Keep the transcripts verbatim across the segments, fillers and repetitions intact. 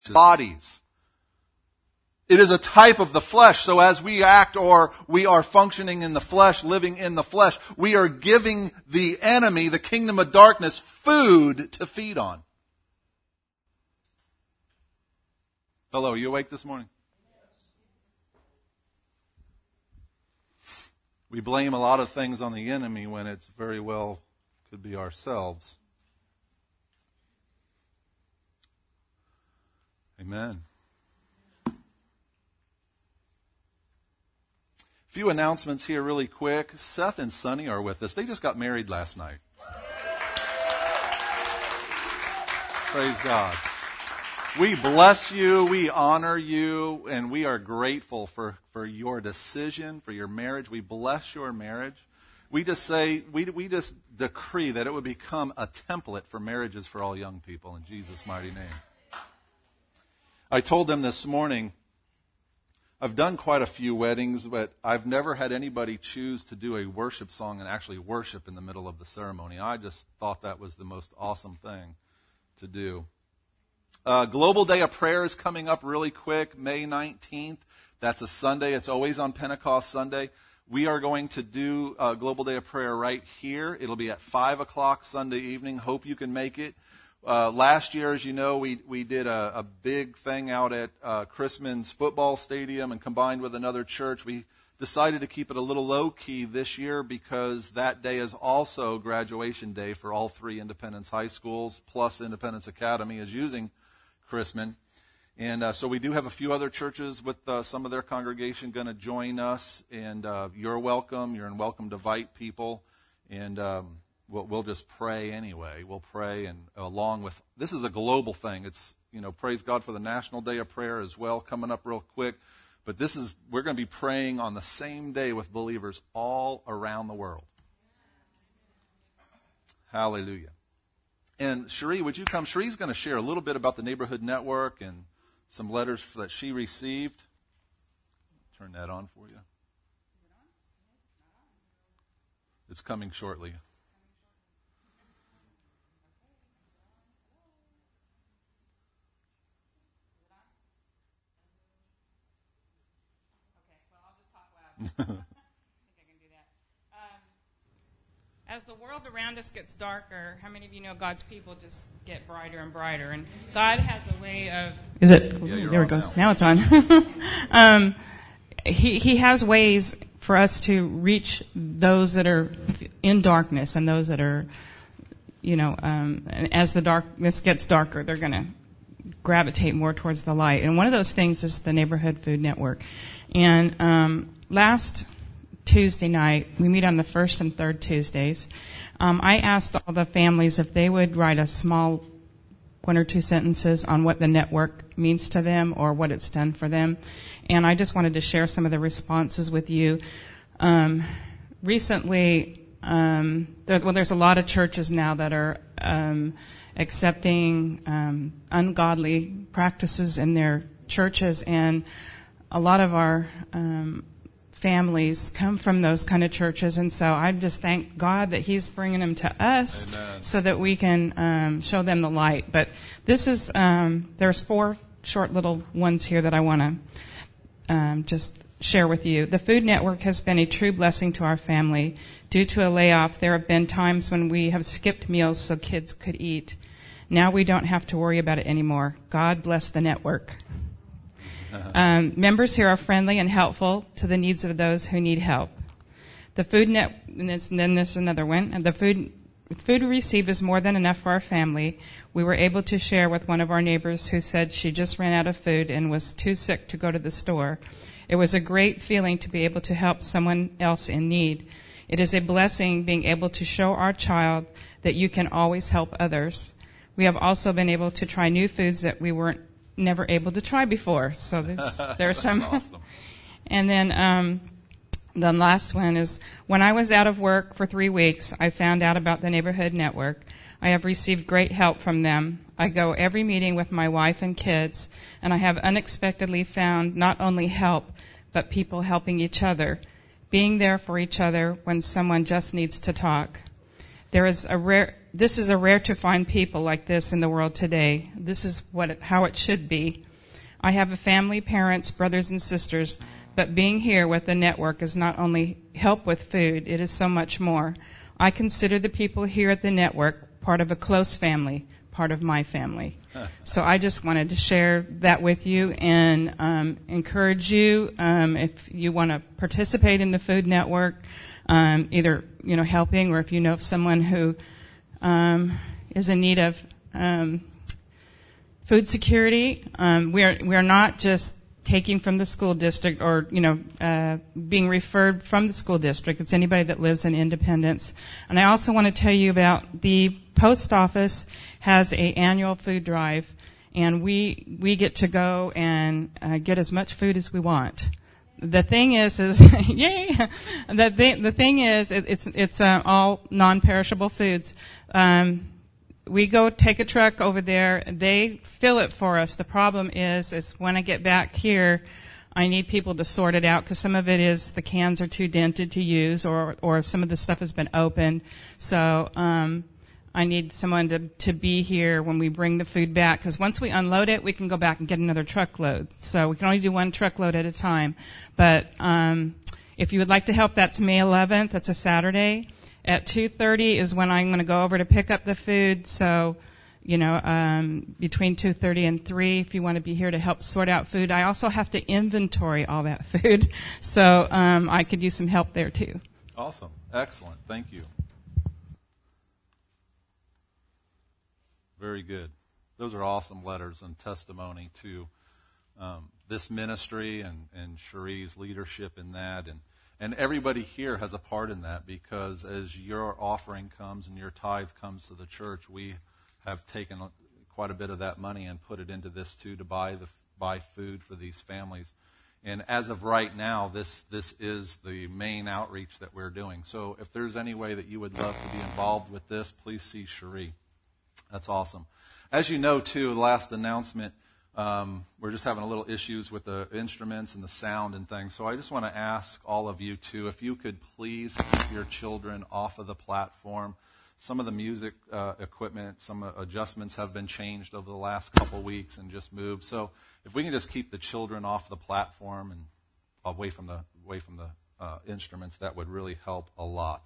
bodies. It is a type of the flesh. So as we act or we are functioning in the flesh, living in the flesh, we are giving the enemy, the kingdom of darkness, food to feed on. Hello, are you awake this morning? We blame a lot of things on the enemy when it's very well could be ourselves. Amen. A few announcements here really quick. Seth and Sonny are with us. They just got married last night. Praise God. We bless you, we honor you, and we are grateful for, for your decision, for your marriage. We bless your marriage. We just say, we, we just decree that it would become a template for marriages for all young people in Jesus' mighty name. I told them this morning, I've done quite a few weddings, but I've never had anybody choose to do a worship song and actually worship in the middle of the ceremony. I just thought that was the most awesome thing to do. Uh, Global Day of Prayer is coming up really quick, May nineteenth. That's a Sunday. It's always on Pentecost Sunday. We are going to do uh, Global Day of Prayer right here. It'll be at five o'clock Sunday evening. Hope you can make it. Uh, last year, as you know, we, we did a, a big thing out at uh, Chrisman's football stadium, and combined with another church, we decided to keep it a little low-key this year because that day is also graduation day for all three Independence high schools, plus Independence Academy is using Chrisman. And uh, so we do have a few other churches with uh, some of their congregation going to join us, and uh, you're welcome. You're welcome to invite people, and um, we'll, we'll just pray anyway. We'll pray, and along with, this is a global thing. It's, you know, praise God for the National Day of Prayer as well, coming up real quick. But this is, we're going to be praying on the same day with believers all around the world. Hallelujah. And Cherie, would you come? Cherie's going to share a little bit about the Neighborhood Network and some letters that she received. Turn that on for you. It's coming shortly. As the world around us gets darker, how many of you know God's people just get brighter and brighter? And God has a way of... Is it? Yeah, there it goes. Now, now it's on. um, he, he has ways for us to reach those that are in darkness and those that are, you know, um, and as the darkness gets darker, they're going to gravitate more towards the light. And one of those things is the Neighborhood Food Network. And um, last Tuesday night, we meet on the first and third Tuesdays. Um, I asked all the families if they would write a small one or two sentences on what the network means to them or what it's done for them. And I just wanted to share some of the responses with you. Um, recently, um, there, well, there's a lot of churches now that are um, accepting um, ungodly practices in their churches, and a lot of our um, families come from those kind of churches, and so I just thank God that He's bringing them to us. Amen. So that we can um, show them the light. But this is, um, there's four short little ones here that I want to um, just share with you. The Food Network has been a true blessing to our family. Due to a layoff, there have been times when we have skipped meals so kids could eat. Now we don't have to worry about it anymore. God bless the network. Um, members here are friendly and helpful to the needs of those who need help. The food net, and, and then there's another one. And the food food we receive is more than enough for our family. We were able to share with one of our neighbors who said she just ran out of food and was too sick to go to the store. It was a great feeling to be able to help someone else in need. It is a blessing being able to show our child that you can always help others. We have also been able to try new foods that we weren't never able to try before. So there's there's some. Awesome. And then um, the last one is, when I was out of work for three weeks, I found out about the Neighborhood Network. I have received great help from them. I go every meeting with my wife and kids, and I have unexpectedly found not only help, but people helping each other, being there for each other when someone just needs to talk. There is a rare, this is a rare to find people like this in the world today. This is what it, how it should be. I have a family, parents, brothers and sisters, but being here with the network is not only help with food, it is so much more. I consider the people here at the network part of a close family, part of my family. So I just wanted to share that with you and um, encourage you um, if you want to participate in the Food Network, um, either you know helping or if you know of someone who um, is in need of um, food security. Um, we are we are not just taking from the school district or you know uh, being referred from the school district. It's anybody that lives in Independence. And I also want to tell you about the post office has a annual food drive, and we we get to go and uh, get as much food as we want. The thing is, is yay! The thing the thing is, it, it's it's uh, all non-perishable foods. Um, we go take a truck over there. They fill it for us. The problem is, is when I get back here, I need people to sort it out because some of it is the cans are too dented to use, or or some of the stuff has been opened. So. Um, I need someone to, to be here when we bring the food back, because once we unload it, we can go back and get another truckload. So we can only do one truckload at a time. But um, if you would like to help, that's May eleventh. That's a Saturday. At two thirty is when I'm going to go over to pick up the food. So, you know, um, between two thirty and three, if you want to be here to help sort out food. I also have to inventory all that food. So um, I could use some help there, too. Awesome. Excellent. Thank you. Very good. Those are awesome letters and testimony to um, this ministry and, and Cherie's leadership in that. And, and everybody here has a part in that, because as your offering comes and your tithe comes to the church, we have taken quite a bit of that money and put it into this too, to buy the buy food for these families. And as of right now, this this is the main outreach that we're doing. So if there's any way that you would love to be involved with this, please see Cherie. That's awesome. As you know, too, the last announcement, um, we're just having a little issues with the instruments and the sound and things. So I just want to ask all of you, too, if you could please keep your children off of the platform. Some of the music uh, equipment, some uh, adjustments have been changed over the last couple weeks and just moved. So if we can just keep the children off the platform and away from the away from the uh, instruments, that would really help a lot.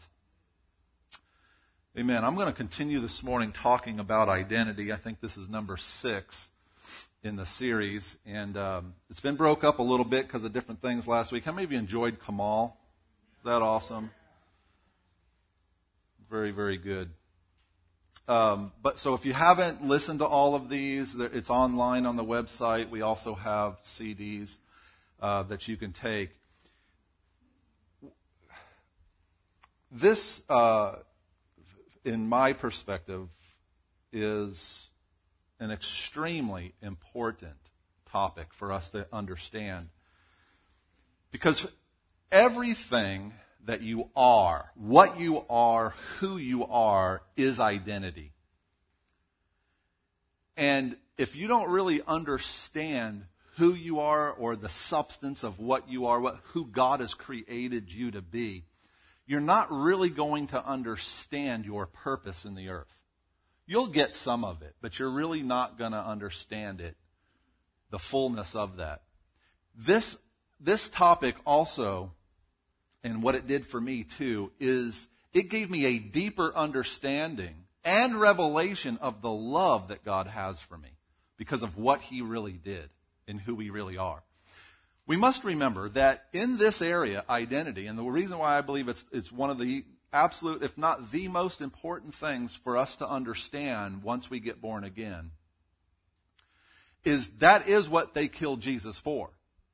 Amen. I'm going to continue this morning talking about identity. I think this is number six in the series. And um, it's been broke up a little bit because of different things last week. How many of you enjoyed Kamal? Is that awesome? Very, very good. Um, but so if you haven't listened to all of these, it's online on the website. We also have C Ds uh, that you can take. This... Uh, in my perspective, is an extremely important topic for us to understand. Because everything that you are, what you are, who you are, is identity. And if you don't really understand who you are or the substance of what you are, what, who God has created you to be, you're not really going to understand your purpose in the earth. You'll get some of it, but you're really not going to understand it, the fullness of that. This, this topic also, and what it did for me too, is it gave me a deeper understanding and revelation of the love that God has for me because of what He really did and who we really are. We must remember that in this area, identity, and the reason why I believe it's it's one of the absolute, if not the most important things for us to understand once we get born again, is that is what they killed Jesus for.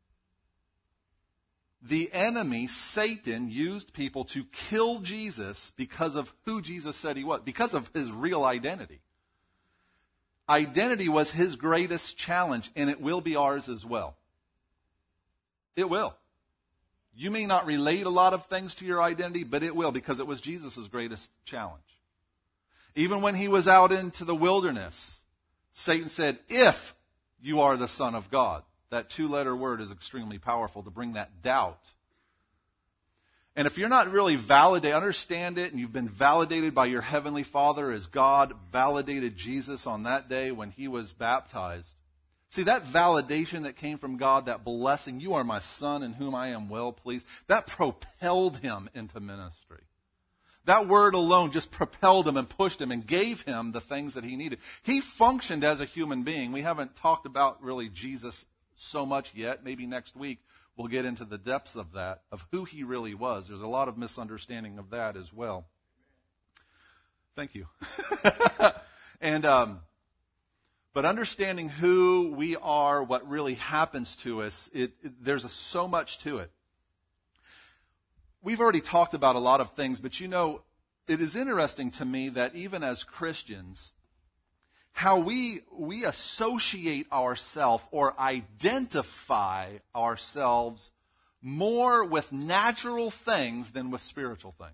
The enemy, Satan, used people to kill Jesus because of who Jesus said He was, because of His real identity. Identity was His greatest challenge, and it will be ours as well. It will. You may not relate a lot of things to your identity, but it will, because it was Jesus' greatest challenge. Even when He was out into the wilderness, Satan said, if you are the Son of God. That two-letter word is extremely powerful to bring that doubt. And if you're not really validated, understand it, and you've been validated by your Heavenly Father as God validated Jesus on that day when he was baptized. See, that validation that came from God, that blessing, you are my son in whom I am well pleased, that propelled him into ministry. That word alone just propelled him and pushed him and gave him the things that he needed. He functioned as a human being. We haven't talked about really Jesus so much yet. Maybe next week we'll get into the depths of that, of who he really was. There's a lot of misunderstanding of that as well. Thank you. and um, But understanding who we are, what really happens to us, it, it, there's a, so much to it. We've already talked about a lot of things, but you know, it is interesting to me that even as Christians, how we we associate ourselves or identify ourselves more with natural things than with spiritual things.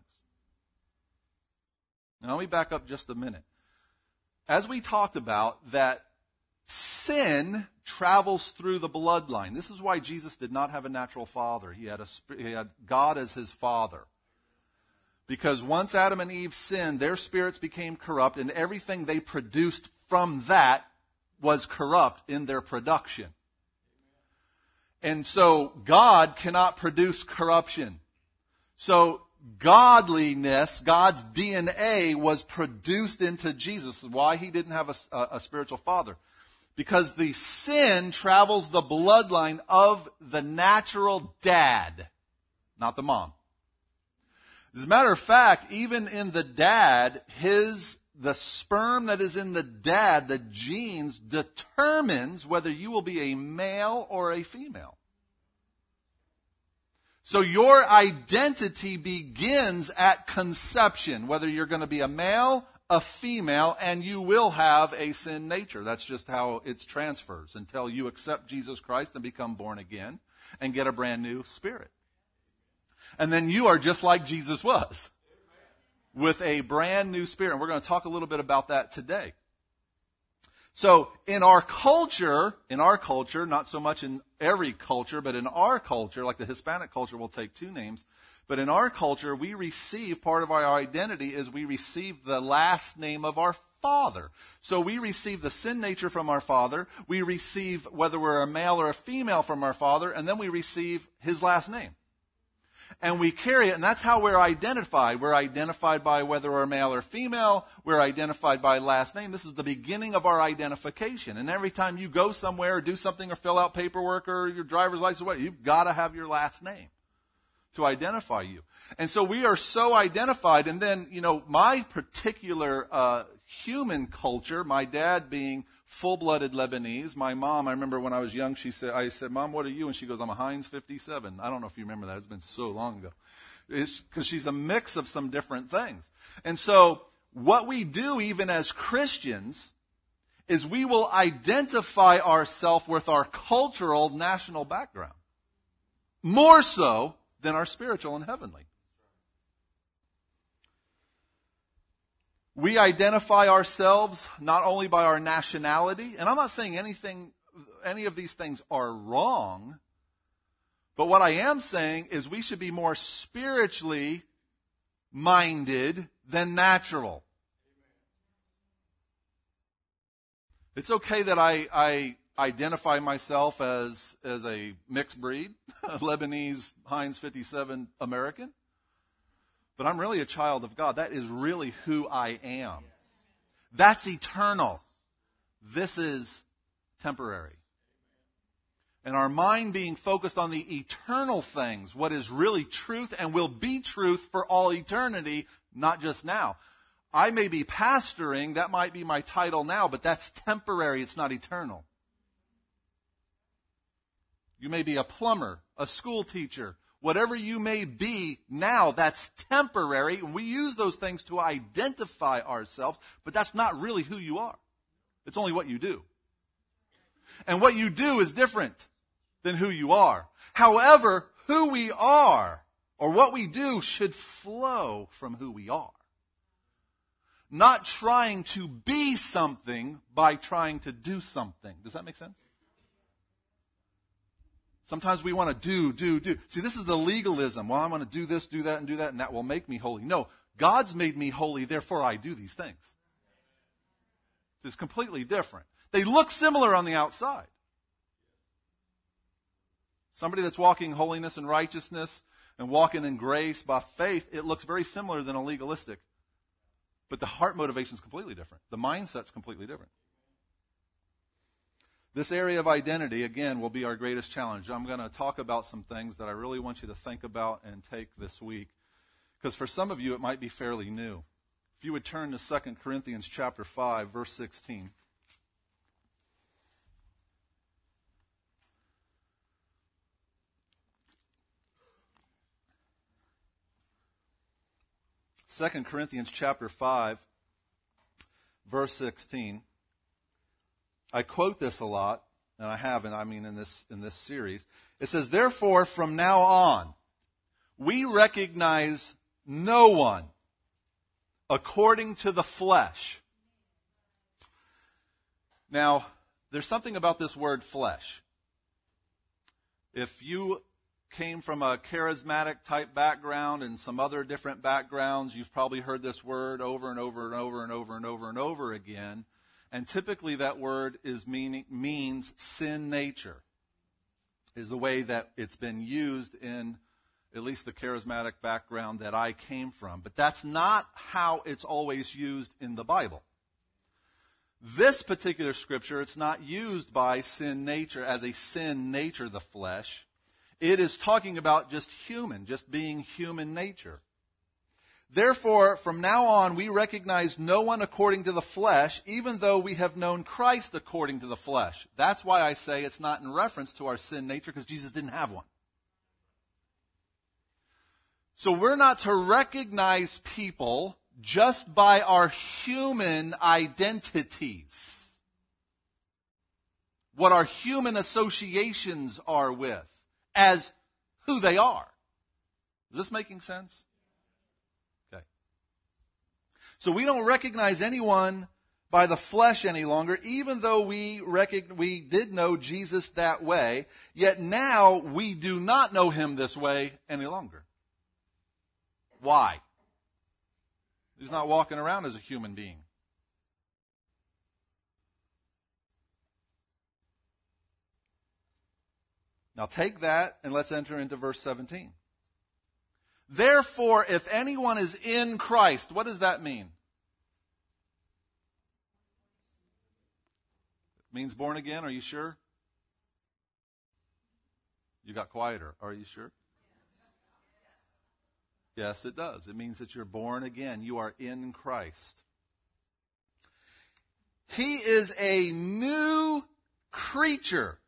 Now let me back up just a minute. As we talked about, that sin travels through the bloodline. This is why Jesus did not have a natural father. He had, a, he had God as his father. Because once Adam and Eve sinned, their spirits became corrupt, and everything they produced from that was corrupt in their production. And so God cannot produce corruption. So godliness, God's D N A was produced into Jesus. Why he didn't have a, a, a spiritual father. Because the sin travels the bloodline of the natural dad, not the mom. As a matter of fact, even in the dad, his the sperm that is in the dad, the genes, determines whether you will be a male or a female. So your identity begins at conception, whether you're going to be a male, a female, and you will have a sin nature. That's just how it transfers until you accept Jesus Christ and become born again and get a brand new spirit. And then you are just like Jesus was, with a brand new spirit. And we're going to talk a little bit about that today. So in our culture, in our culture, not so much in every culture, but in our culture, like the Hispanic culture, we'll take two names. But in our culture, we receive, part of our identity is we receive the last name of our father. So we receive the sin nature from our father. We receive, whether we're a male or a female, from our father. And then we receive his last name. And we carry it, and that's how we're identified. We're identified by whether we're male or female. We're identified by last name. This is the beginning of our identification. And every time you go somewhere or do something or fill out paperwork or your driver's license, whatever, you've got to have your last name to identify you. And so we are so identified. And then, you know, my particular uh, human culture, my dad being full-blooded Lebanese, my mom, I remember when I was young, she said, I said, Mom, what are you? And she goes, I'm a Heinz fifty-seven. I don't know if you remember that. It's been so long ago. It's because she's a mix of some different things. And so what we do even as Christians is we will identify ourselves with our cultural national background. More so than our spiritual and heavenly. We identify ourselves not only by our nationality, and I'm not saying anything, any of these things are wrong, but what I am saying is we should be more spiritually minded than natural. It's okay that I, I identify myself as, as a mixed breed, a Lebanese Heinz fifty-seven American. But I'm really a child of God. That is really who I am. That's eternal. This is temporary. And our mind being focused on the eternal things, what is really truth and will be truth for all eternity, not just now. I may be pastoring, that might be my title now, but that's temporary, it's not eternal. You may be a plumber, a school teacher, whatever you may be now, that's temporary. And we use those things to identify ourselves, but that's not really who you are. It's only what you do. And what you do is different than who you are. However, who we are, or what we do, should flow from who we are. Not trying to be something by trying to do something. Does that make sense? Sometimes we want to do, do, do. See, this is the legalism. Well, I'm going to do this, do that, and do that, and that will make me holy. No, God's made me holy, therefore I do these things. It's completely different. They look similar on the outside. Somebody that's walking holiness and righteousness and walking in grace by faith, it looks very similar than a legalistic. But the heart motivation is completely different. The mindset's completely different. This area of identity, again, will be our greatest challenge. I'm going to talk about some things that I really want you to think about and take this week. Because for some of you, it might be fairly new. If you would turn to Second Corinthians chapter five, verse sixteen. Second Corinthians chapter five, verse sixteen. I quote this a lot, and I haven't, I mean in this in this series. It says, therefore, from now on, we recognize no one according to the flesh. Now, there's something about this word flesh. If you came from a charismatic type background and some other different backgrounds, you've probably heard this word over and over and over and over and over and over again. And typically that word is meaning, means sin nature, is the way that it's been used in at least the charismatic background that I came from. But that's not how it's always used in the Bible. This particular scripture, it's not used by sin nature as a sin nature, the flesh. It is talking about just human, just being human nature. Therefore, from now on, we recognize no one according to the flesh, even though we have known Christ according to the flesh. That's why I say it's not in reference to our sin nature, because Jesus didn't have one. So we're not to recognize people just by our human identities, what our human associations are with, as who they are. Is this making sense? Okay. So we don't recognize anyone by the flesh any longer, even though we recogn- we did know Jesus that way, yet now we do not know him this way any longer. Why? He's not walking around as a human being. Now take that and let's enter into verse seventeen. Therefore, if anyone is in Christ, what does that mean? It means born again, are you sure? You got quieter, are you sure? Yes, it does. It means that you're born again. You are in Christ. He is a new creature.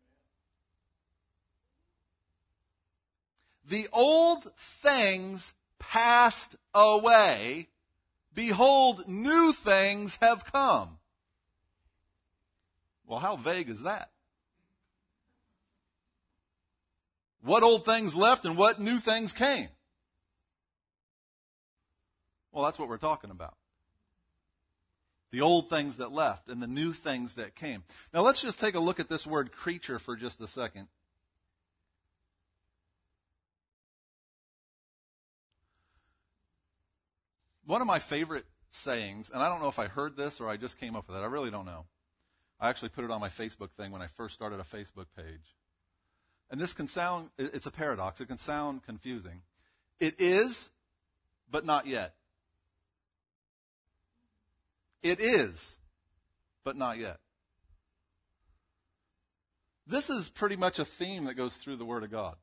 The old things passed away. Behold, new things have come. Well, how vague is that? What old things left and what new things came? Well, that's what we're talking about. The old things that left and the new things that came. Now let's just take a look at this word creature for just a second. One of my favorite sayings, and I don't know if I heard this or I just came up with it. I really don't know. I actually put it on my Facebook thing when I first started a Facebook page. And this can sound, it's a paradox. It can sound confusing. It is, but not yet. It is, but not yet. This is pretty much a theme that goes through the Word of God.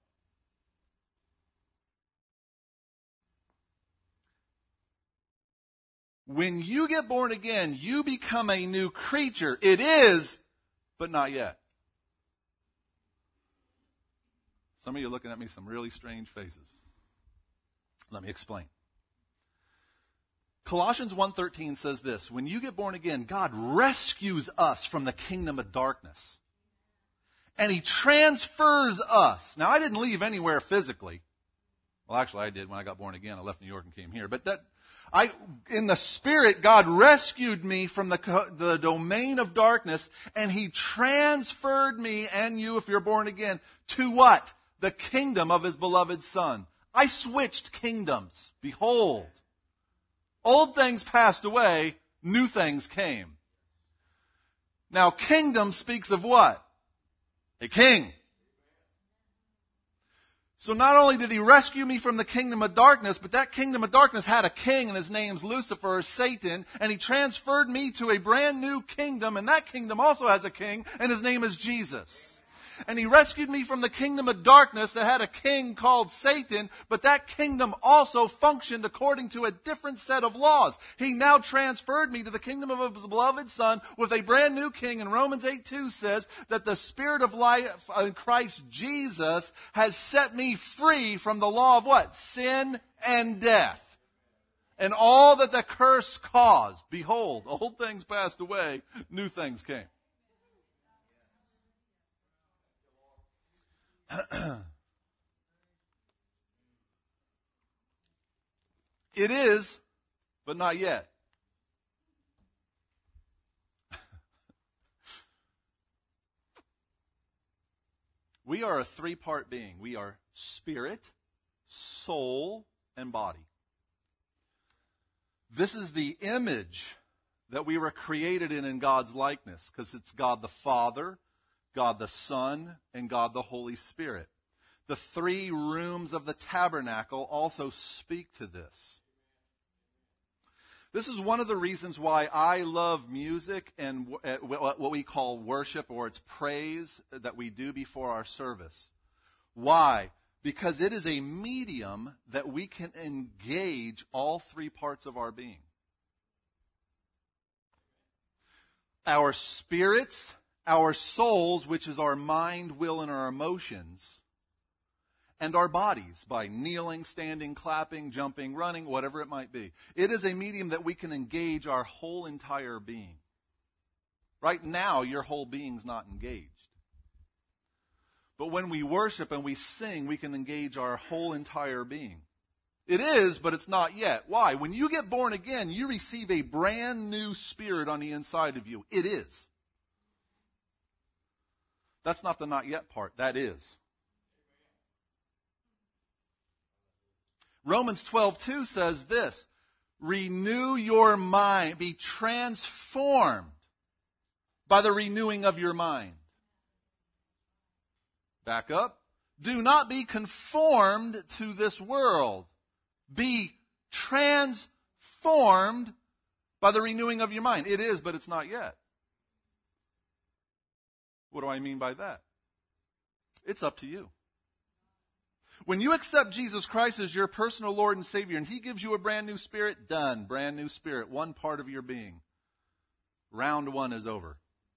When you get born again, you become a new creature. It is, but not yet. Some of you are looking at me some really strange faces. Let me explain. Colossians one thirteen says this, when you get born again, God rescues us from the kingdom of darkness. And he transfers us. Now, I didn't leave anywhere physically. Well, actually, I did when I got born again. I left New York and came here. But that, I, in the Spirit, God rescued me from the, the domain of darkness, and He transferred me and you, if you're born again, to what? The kingdom of His beloved Son. I switched kingdoms. Behold, old things passed away, new things came. Now, kingdom speaks of what? A king. So not only did He rescue me from the kingdom of darkness, but that kingdom of darkness had a king, and his name's Lucifer, or Satan, and He transferred me to a brand new kingdom, and that kingdom also has a king, and his name is Jesus. And He rescued me from the kingdom of darkness that had a king called Satan, but that kingdom also functioned according to a different set of laws. He now transferred me to the kingdom of His beloved Son with a brand new king. And Romans eight two says that the Spirit of life in Christ Jesus has set me free from the law of what? Sin and death. And all that the curse caused. Behold, old things passed away, new things came. It is, but not yet. We are a three-part being. We are spirit, soul, and body. This is the image that we were created in in God's likeness, because it's God the Father, God the Son, and God the Holy Spirit. The three rooms of the tabernacle also speak to this. This is one of the reasons why I love music and what we call worship, or it's praise, that we do before our service. Why? Because it is a medium that we can engage all three parts of our being. Our spirits, our souls, which is our mind, will, and our emotions, and our bodies by kneeling, standing, clapping, jumping, running, whatever it might be. It is a medium that we can engage our whole entire being. Right now, your whole being's not engaged. But when we worship and we sing, we can engage our whole entire being. It is, but it's not yet. Why? When you get born again, you receive a brand new spirit on the inside of you. It is. That's not the not yet part. That is. Romans twelve two says this, renew your mind, be transformed by the renewing of your mind. Back up. Do not be conformed to this world. Be transformed by the renewing of your mind. It is, but it's not yet. What do I mean by that? It's up to you. When you accept Jesus Christ as your personal Lord and Savior, and He gives you a brand new spirit, done. Brand new spirit, one part of your being. Round one is over.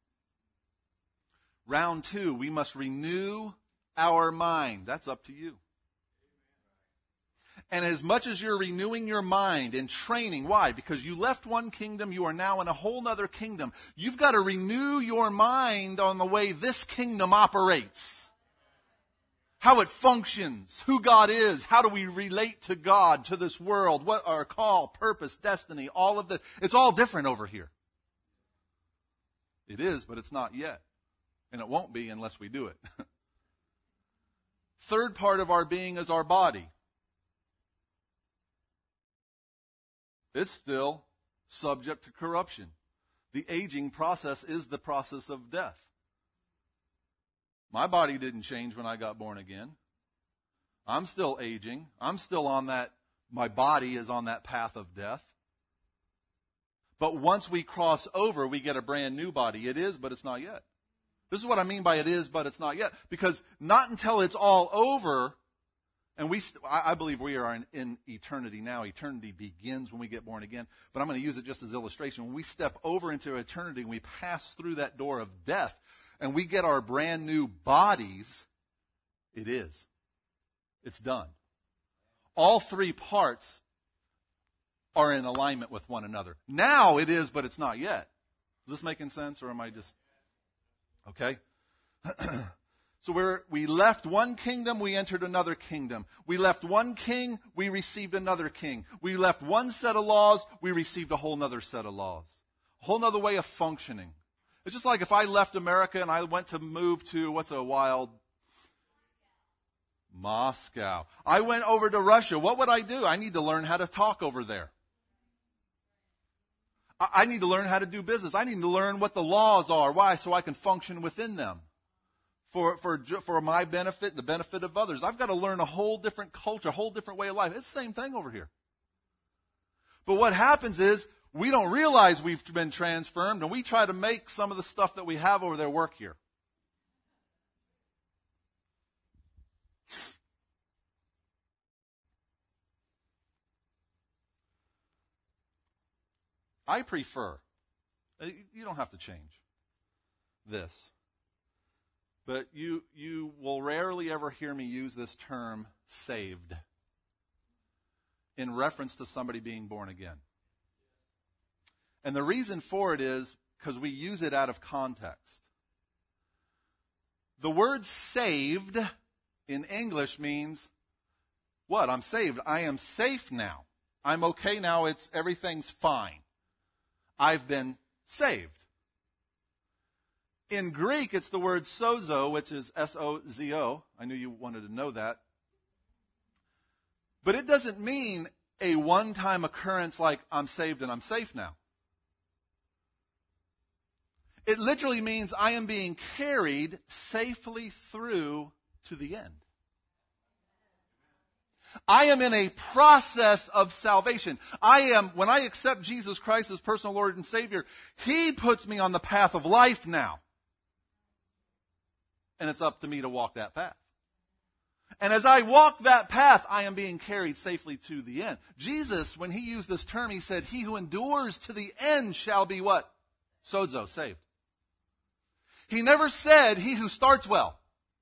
Round two, we must renew our mind. That's up to you. And as much as you're renewing your mind and training, why? Because you left one kingdom, you are now in a whole other kingdom. You've got to renew your mind on the way this kingdom operates. How it functions, who God is, how do we relate to God, to this world, what our call, purpose, destiny, all of that. It's all different over here. It is, but it's not yet. And it won't be unless we do it. Third part of our being is our body. It's still subject to corruption. The aging process is the process of death. My body didn't change when I got born again. I'm still aging. I'm still on that, my body is on that path of death. But once we cross over, we get a brand new body. It is, but it's not yet. This is what I mean by it is, but it's not yet. Because not until it's all over, and we, I believe we are in, in eternity now. Eternity begins when we get born again. But I'm going to use it just as illustration. When we step over into eternity and we pass through that door of death, and we get our brand new bodies, it is. It's done. All three parts are in alignment with one another. Now it is, but it's not yet. Is this making sense, or am I just... Okay? So we're, we left one kingdom, we entered another kingdom. We left one king, we received another king. We left one set of laws, we received a whole other set of laws. A whole other way of functioning. It's just like if I left America and I went to move to, what's a wild? Moscow. I went over to Russia. What would I do? I need to learn how to talk over there. I, I need to learn how to do business. I need to learn what the laws are. Why? So I can function within them. For, for, for my benefit and the benefit of others. I've got to learn a whole different culture, a whole different way of life. It's the same thing over here. But what happens is we don't realize we've been transformed, and we try to make some of the stuff that we have over there work here. I prefer, you don't have to change this. But you, you will rarely ever hear me use this term, saved, in reference to somebody being born again. And the reason for it is because we use it out of context. The word saved in English means, what? I'm saved. I am safe now. I'm okay now. It's, everything's fine. I've been saved. In Greek, it's the word sozo, which is S O Z O. I knew you wanted to know that. But it doesn't mean a one-time occurrence like I'm saved and I'm safe now. It literally means I am being carried safely through to the end. I am in a process of salvation. I am, when I accept Jesus Christ as personal Lord and Savior, He puts me on the path of life now. And it's up to me to walk that path. And as I walk that path, I am being carried safely to the end. Jesus, when He used this term, He said, he who endures to the end shall be what? Sozo, saved. He never said, he who starts well.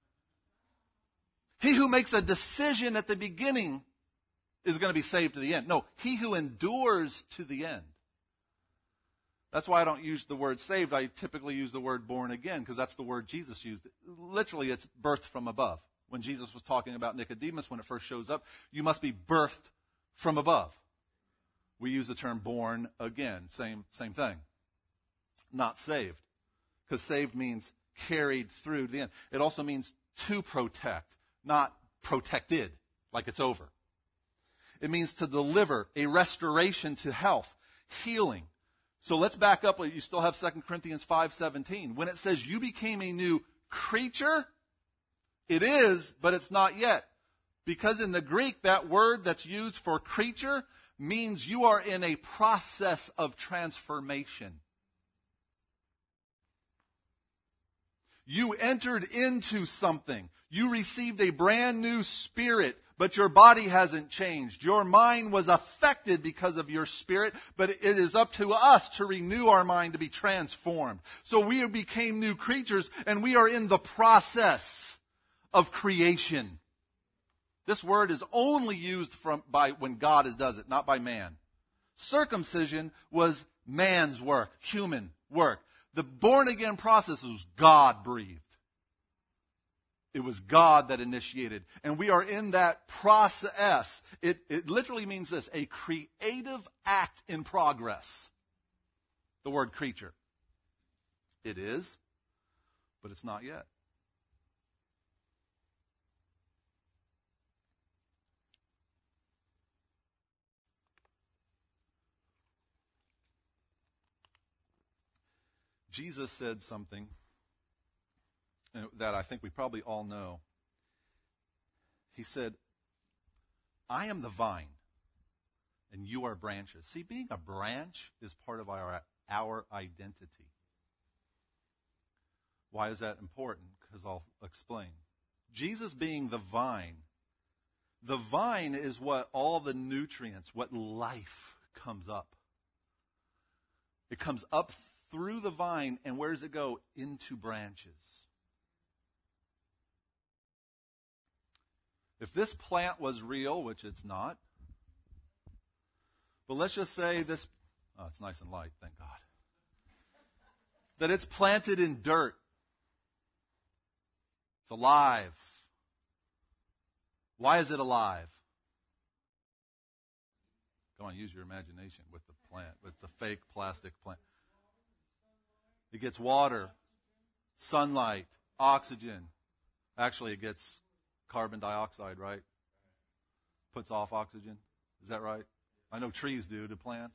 He who makes a decision at the beginning is going to be saved to the end. No, he who endures to the end. That's why I don't use the word saved. I typically use the word born again, because that's the word Jesus used. Literally, it's birthed from above. When Jesus was talking about Nicodemus, when it first shows up, you must be birthed from above. We use the term born again. Same, same thing. Not saved. Because saved means carried through to the end. It also means to protect, not protected, like it's over. It means to deliver, a restoration to health, healing. So let's back up. You still have Second Corinthians five seventeen. When it says you became a new creature, it is, but it's not yet. Because in the Greek, that word that's used for creature means you are in a process of transformation. You entered into something. You received a brand new spirit, but your body hasn't changed. Your mind was affected because of your spirit, but it is up to us to renew our mind to be transformed. So we became new creatures, and we are in the process of creation. This word is only used from by when God does it, not by man. Circumcision was man's work, human work. The born-again process was God-breathed. It was God that initiated. And we are in that process. It, it literally means this, a creative act in progress. The word creature. It is, but it's not yet. Jesus said something that I think we probably all know. He said, I am the vine, and you are branches. See, being a branch is part of our, our identity. Why is that important? Because I'll explain. Jesus being the vine, the vine is what all the nutrients, what life comes up. It comes up through the vine, and where does it go? Into branches. If this plant was real, which it's not, but let's just say this, oh, it's nice and light, thank God, that it's planted in dirt. alive. Why is it alive? Come on, use your imagination with the plant. It's a fake plastic plant. It gets water, sunlight, oxygen. Actually, it gets carbon dioxide, right? Puts off oxygen. Is that right? I know trees do to plants.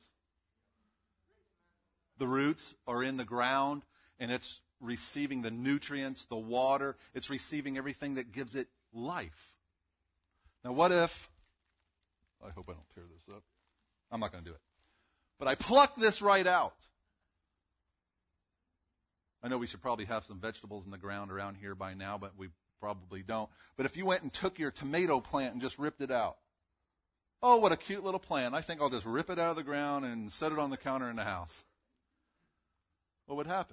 The roots are in the ground, and it's receiving the nutrients, the water. It's receiving everything that gives it life. Now, what if, I hope I don't tear this up. I'm not going to do it. But I pluck this right out. I know we should probably have some vegetables in the ground around here by now, but we probably don't. But if you went and took your tomato plant and just ripped it out, oh, what a cute little plant. I think I'll just rip it out of the ground and set it on the counter in the house. What would happen?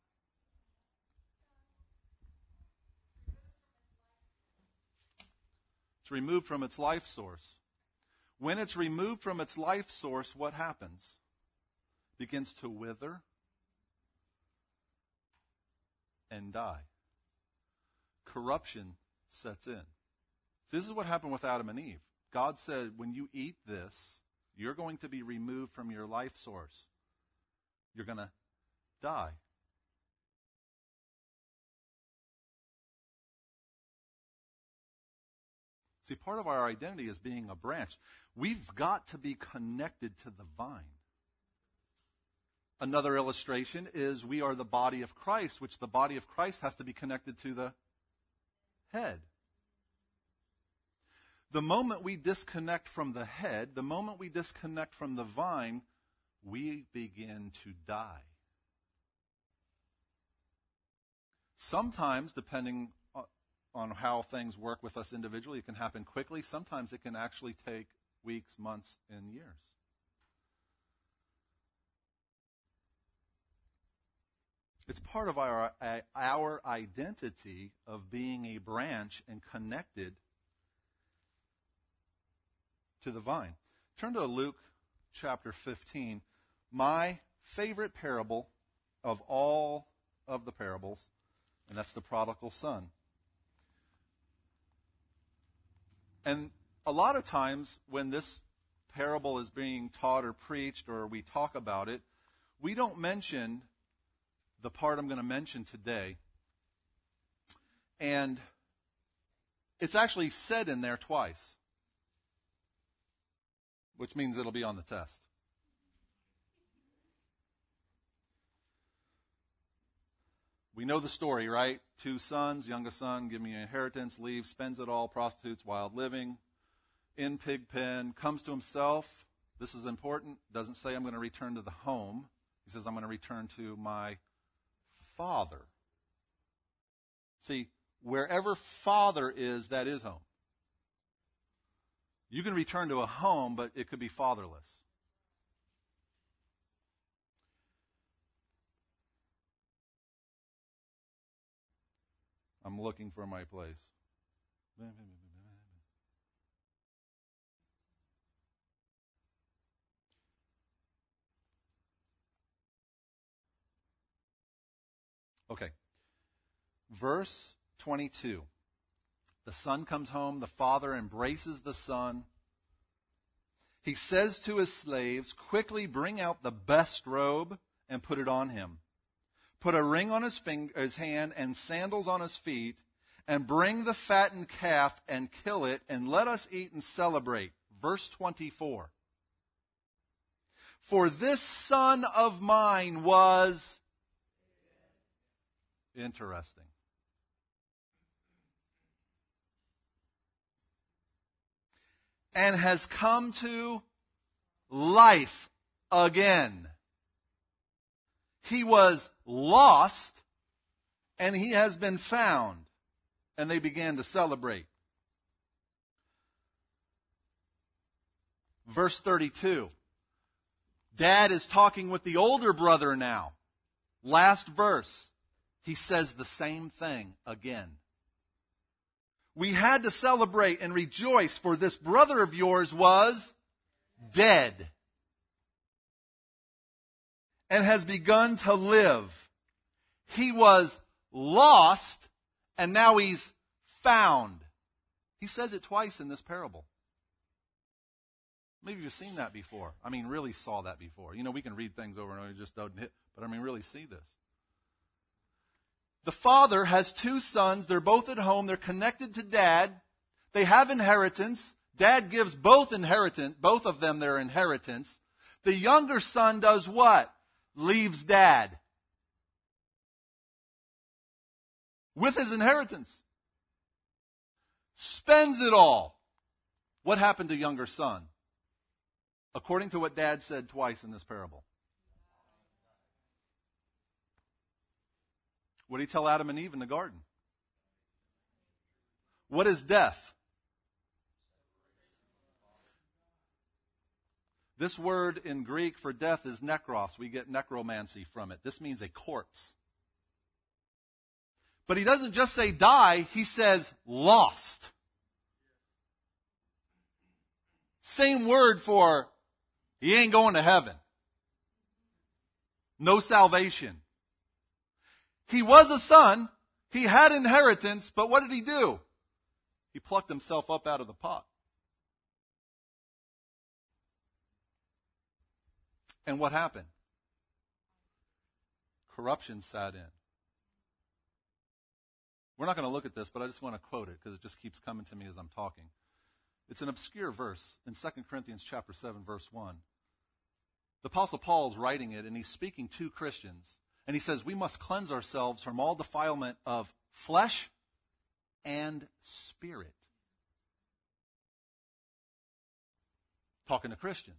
It's removed from its life source. When it's removed from its life source, what happens? It begins to wither and die. Corruption sets in. So this is what happened with Adam and Eve. God said, when you eat this, you're going to be removed from your life source. You're going to die. See, part of our identity is being a branch. We've got to be connected to the vine. Another illustration is we are the body of Christ, which the body of Christ has to be connected to the head. The moment we disconnect from the head, the moment we disconnect from the vine, we begin to die. Sometimes, depending on how things work with us individually, it can happen quickly. Sometimes it can actually take weeks, months, and years. It's part of our, our identity of being a branch and connected to the vine. Turn to Luke chapter fifteen. My favorite parable of all of the parables, and that's the prodigal son. And a lot of times when this parable is being taught or preached or we talk about it, we don't mention the part I'm going to mention today. And it's actually said in there twice, which means it'll be on the test. We know the story, right? Two sons, youngest son, give me an inheritance, leaves, spends it all, prostitutes, wild living, in pig pen, comes to himself. This is important. Doesn't say I'm going to return to the home. He says I'm going to return to my father. See, wherever father is, that is home. You can return to a home, but it could be fatherless. I'm looking for my place. Okay. Verse twenty-two. The son comes home. The father embraces the son. He says to his slaves, quickly bring out the best robe and put it on him. Put a ring on his finger, his hand and sandals on his feet, and bring the fattened calf and kill it, and let us eat and celebrate. Verse twenty-four. For this son of mine was interesting. And has come to life again. He was lost, and he has been found. And they began to celebrate. Verse thirty-two. Dad is talking with the older brother now. Last verse. He says the same thing again. We had to celebrate and rejoice, for this brother of yours was dead and has begun to live. He was lost, and now he's found. He says it twice in this parable. Maybe you've seen that before. I mean, really saw that before. You know, we can read things over and over, it just doesn't hit, but I mean, really see this. The father has two sons. They're both at home. They're connected to dad. They have inheritance. Dad gives both inheritance, both of them their inheritance. The younger son does what? Leaves dad with his inheritance. Spends it all. What happened to younger son? According to what dad said twice in this parable. What did he tell Adam and Eve in the garden? What is death? This word in Greek for death is nekros. We get necromancy from it. This means a corpse. But he doesn't just say die, he says lost. Same word for he ain't going to heaven. No salvation. He was a son. He had inheritance, but what did he do? He plucked himself up out of the pot. And what happened? Corruption sat in. We're not going to look at this, but I just want to quote it because it just keeps coming to me as I'm talking. It's an obscure verse in Second Corinthians chapter seven, verse one. The Apostle Paul is writing it, and he's speaking to Christians. And he says, we must cleanse ourselves from all defilement of flesh and spirit. Talking to Christians.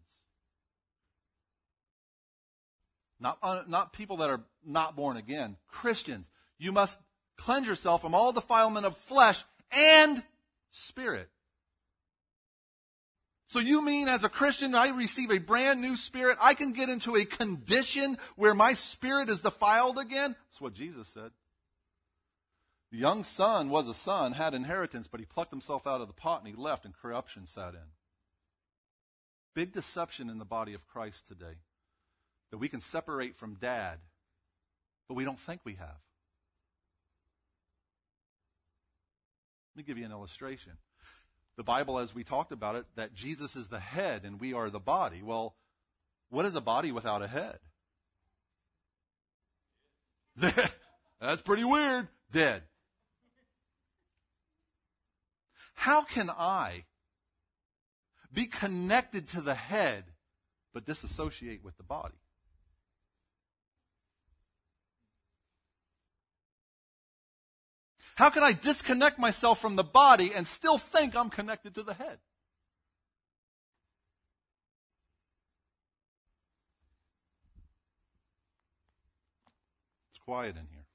Not, uh, not people that are not born again. Christians. You must cleanse yourself from all defilement of flesh and spirit. So you mean as a Christian, I receive a brand new spirit, I can get into a condition where my spirit is defiled again? That's what Jesus said. The young son was a son, had inheritance, but he plucked himself out of the pot and he left and corruption sat in. Big deception in the body of Christ today. That we can separate from dad, but we don't think we have. Let me give you an illustration. The Bible, as we talked about it, that Jesus is the head and we are the body. Well, what is a body without a head? That's pretty weird. Dead. How can I be connected to the head but disassociate with the body? How can I disconnect myself from the body and still think I'm connected to the head? It's quiet in here.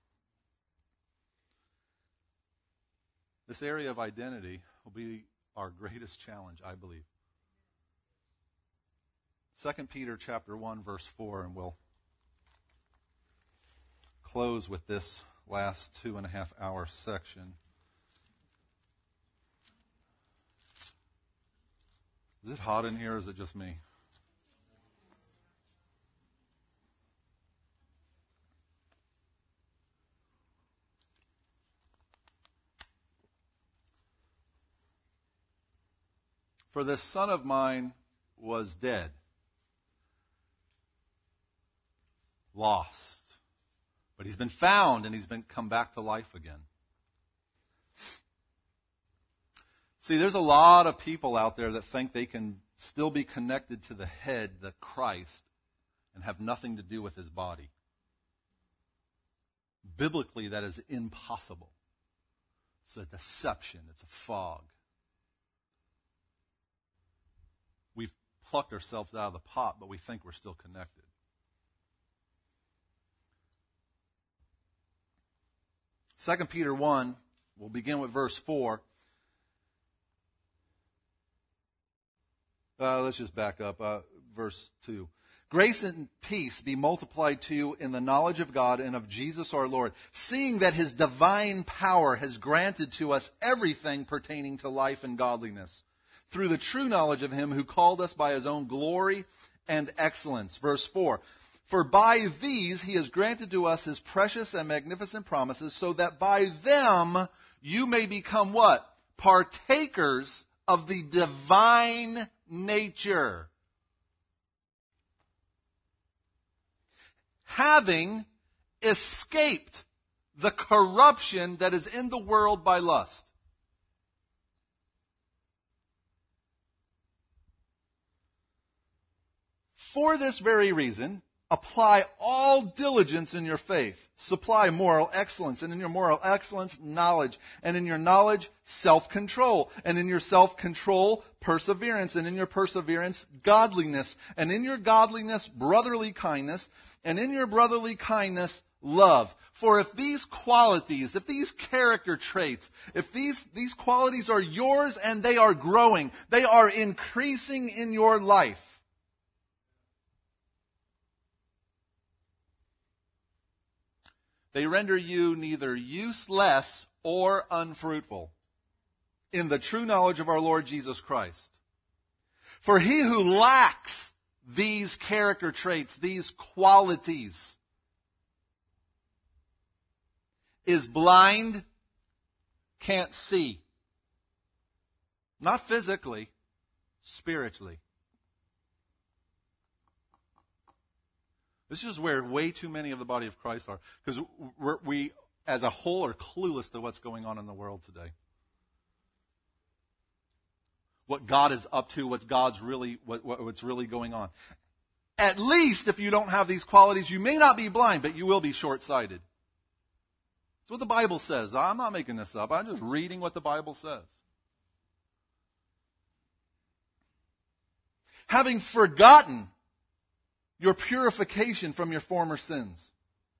This area of identity will be our greatest challenge, I believe. Second Peter chapter one, verse four, and we'll close with this last two and a half hour section. Is it hot in here or is it just me? For this son of mine was dead, lost. But he's been found and he's been come back to life again. See, there's a lot of people out there that think they can still be connected to the head, the Christ, and have nothing to do with his body. Biblically, that is impossible. It's a deception. It's a fog. We've plucked ourselves out of the pot, but we think we're still connected. Second Peter one, we'll begin with verse four. Uh, let's just back up. Uh, verse two. Grace and peace be multiplied to you in the knowledge of God and of Jesus our Lord, seeing that his divine power has granted to us everything pertaining to life and godliness, through the true knowledge of him who called us by his own glory and excellence. Verse four. For by these he has granted to us his precious and magnificent promises, so that by them you may become what? Partakers of the divine nature. Having escaped the corruption that is in the world by lust. For this very reason, apply all diligence in your faith. Supply moral excellence, and in your moral excellence, knowledge. And in your knowledge, self-control. And in your self-control, perseverance. And in your perseverance, godliness. And in your godliness, brotherly kindness. And in your brotherly kindness, love. For if these qualities, if these character traits, if these, these qualities are yours and they are growing, they are increasing in your life, they render you neither useless or unfruitful in the true knowledge of our Lord Jesus Christ. For he who lacks these character traits, these qualities, is blind, can't see. Not physically, spiritually. This is where way too many of the body of Christ are. Because we, as a whole, are clueless to what's going on in the world today. What God is up to, what's God's really, what, what's really going on. At least if you don't have these qualities, you may not be blind, but you will be short-sighted. That's what the Bible says. I'm not making this up. I'm just reading what the Bible says. Having forgotten your purification from your former sins.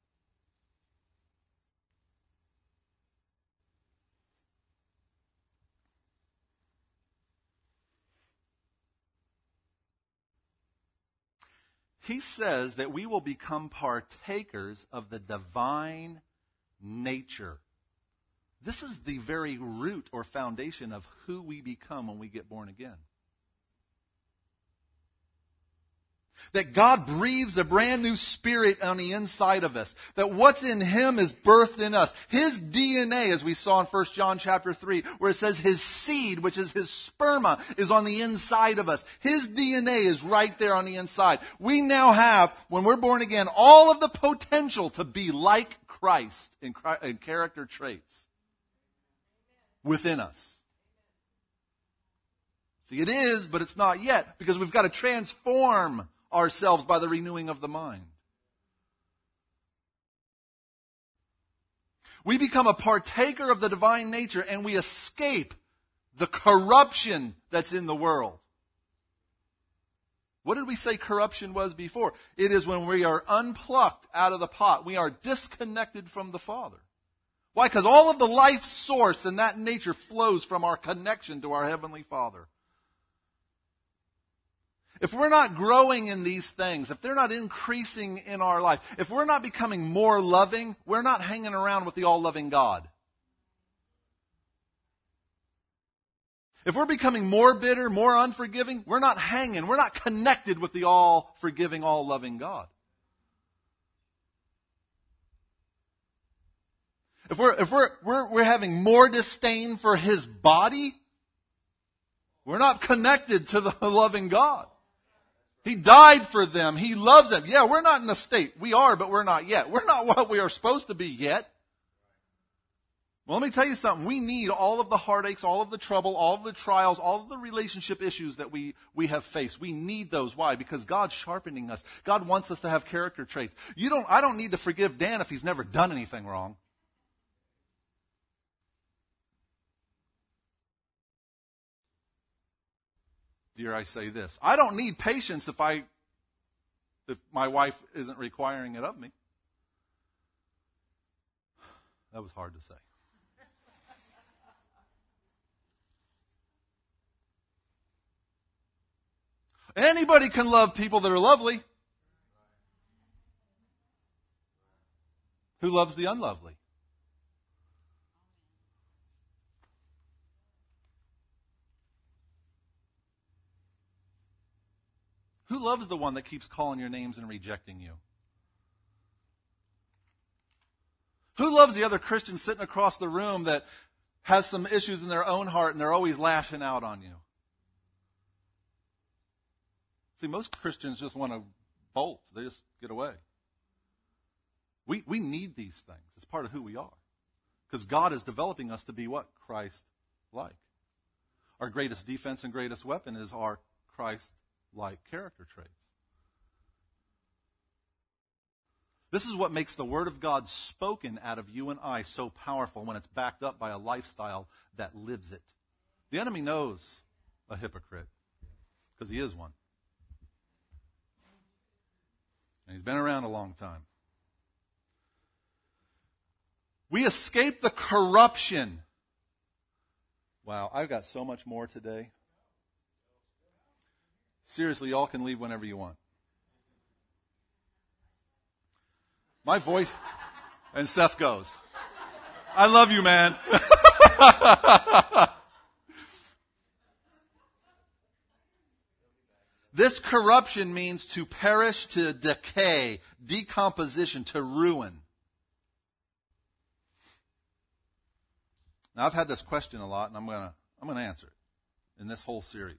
He says that we will become partakers of the divine nature. This is the very root or foundation of who we become when we get born again. That God breathes a brand new spirit on the inside of us. That what's in Him is birthed in us. His D N A, as we saw in First John chapter three, where it says His seed, which is His sperma, is on the inside of us. His D N A is right there on the inside. We now have, when we're born again, all of the potential to be like Christ in, in character traits within us. See, it is, but it's not yet, because we've got to transform ourselves by the renewing of the mind. We become a partaker of the divine nature and we escape the corruption that's in the world. What did we say corruption was before? It is when we are unplucked out of the pot. We are disconnected from the Father. Why? Because all of the life source in that nature flows from our connection to our Heavenly Father. If we're not growing in these things, if they're not increasing in our life, if we're not becoming more loving, we're not hanging around with the all-loving God. If we're becoming more bitter, more unforgiving, we're not hanging, we're not connected with the all-forgiving, all-loving God. If we're, if we're, we're, we're having more disdain for His body, we're not connected to the loving God. He died for them. He loves them. Yeah, we're not in a state. We are, but we're not yet. We're not what we are supposed to be yet. Well, let me tell you something. We need all of the heartaches, all of the trouble, all of the trials, all of the relationship issues that we, we have faced. We need those. Why? Because God's sharpening us. God wants us to have character traits. You don't, I don't need to forgive Dan if he's never done anything wrong. Dare I say this? I don't need patience if I, if my wife isn't requiring it of me. That was hard to say. Anybody can love people that are lovely. Who loves the unlovely? Who loves the one that keeps calling your names and rejecting you? Who loves the other Christian sitting across the room that has some issues in their own heart and they're always lashing out on you. See, most Christians just want to bolt. They just get away. We, we need these things. It's part of who we are. Because God is developing us to be what? Christ-like. Our greatest defense and greatest weapon is our Christ-like character traits. This is what makes the Word of God spoken out of you and I so powerful when it's backed up by a lifestyle that lives it. The enemy knows a hypocrite because he is one. And he's been around a long time. We escape the corruption. Wow, I've got so much more today. Seriously, y'all can leave whenever you want. My voice, and Seth goes, I love you, man. This corruption means to perish, to decay, decomposition, to ruin. Now, I've had this question a lot, and I'm going to I'm going to answer it in this whole series.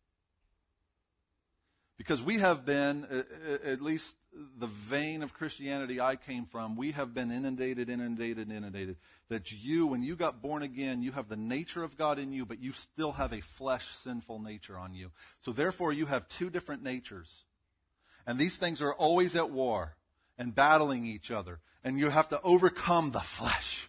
Because we have been, at least the vein of Christianity I came from, we have been inundated, inundated, inundated. That you, when you got born again, you have the nature of God in you, but you still have a flesh, sinful nature on you. So therefore, you have two different natures. And these things are always at war and battling each other. And you have to overcome the flesh.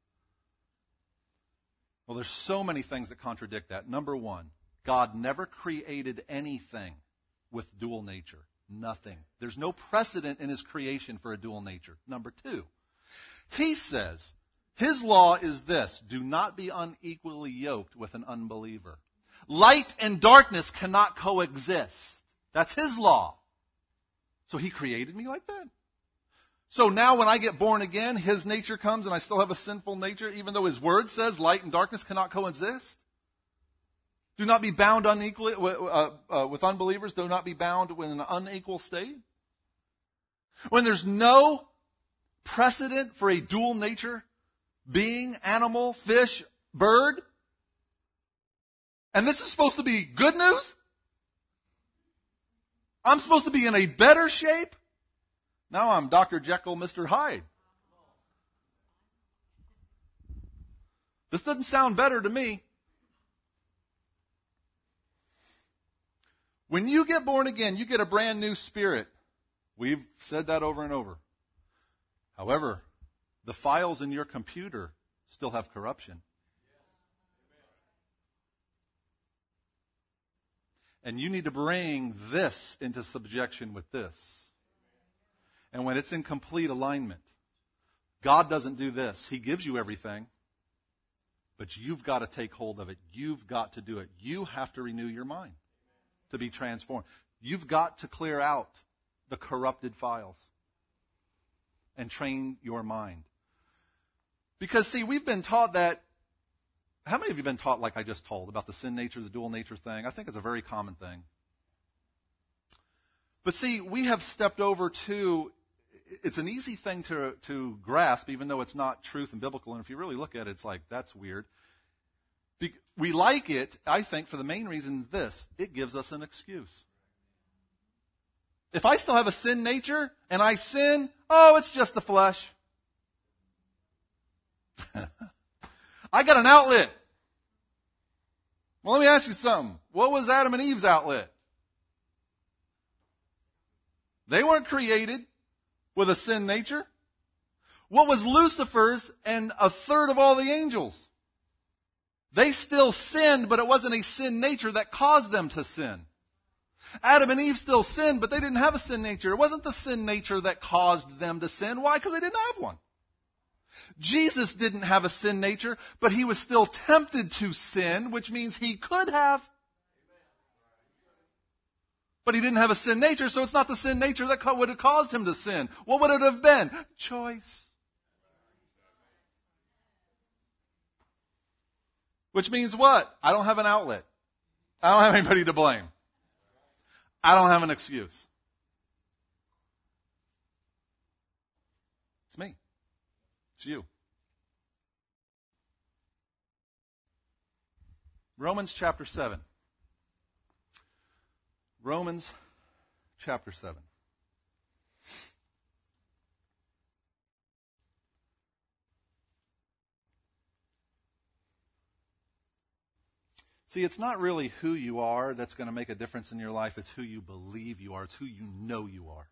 Well, there's so many things that contradict that. Number one, God never created anything with dual nature. Nothing. There's no precedent in his creation for a dual nature. Number two, he says, his law is this: do not be unequally yoked with an unbeliever. Light and darkness cannot coexist. That's his law. So he created me like that. So now when I get born again, his nature comes and I still have a sinful nature, even though his word says light and darkness cannot coexist. Do not be bound unequally uh, uh, with unbelievers. Do not be bound in an unequal state. When there's no precedent for a dual nature, being, animal, fish, bird, and this is supposed to be good news? I'm supposed to be in a better shape? Now I'm Doctor Jekyll, Mister Hyde. This doesn't sound better to me. When you get born again, you get a brand new spirit. We've said that over and over. However, the files in your computer still have corruption. And you need to bring this into subjection with this. And when it's in complete alignment, God doesn't do this. He gives you everything, but you've got to take hold of it. You've got to do it. You have to renew your mind to be transformed. You've got to clear out the corrupted files and train your mind. Because, see, we've been taught that. How many of you have been taught, like I just told, about the sin nature, the dual nature thing? I think it's a very common thing. But see, we have stepped over to, it's an easy thing to, to grasp, even though it's not truth and biblical. And if you really look at it, it's like, that's weird. Be, we like it, I think, for the main reason this: it gives us an excuse. If I still have a sin nature and I sin, oh, it's just the flesh. I got an outlet. Well, let me ask you something. What was Adam and Eve's outlet? They weren't created with a sin nature. What was Lucifer's and a third of all the angels? They still sinned, but it wasn't a sin nature that caused them to sin. Adam and Eve still sinned, but they didn't have a sin nature. It wasn't the sin nature that caused them to sin. Why? Because they didn't have one. Jesus didn't have a sin nature, but he was still tempted to sin, which means he could have. But he didn't have a sin nature, so it's not the sin nature that would have caused him to sin. What would it have been? Choice. Which means what? I don't have an outlet. I don't have anybody to blame. I don't have an excuse. It's me. It's you. Romans chapter seven. Romans chapter seven. See, it's not really who you are that's going to make a difference in your life. It's who you believe you are. It's who you know you are.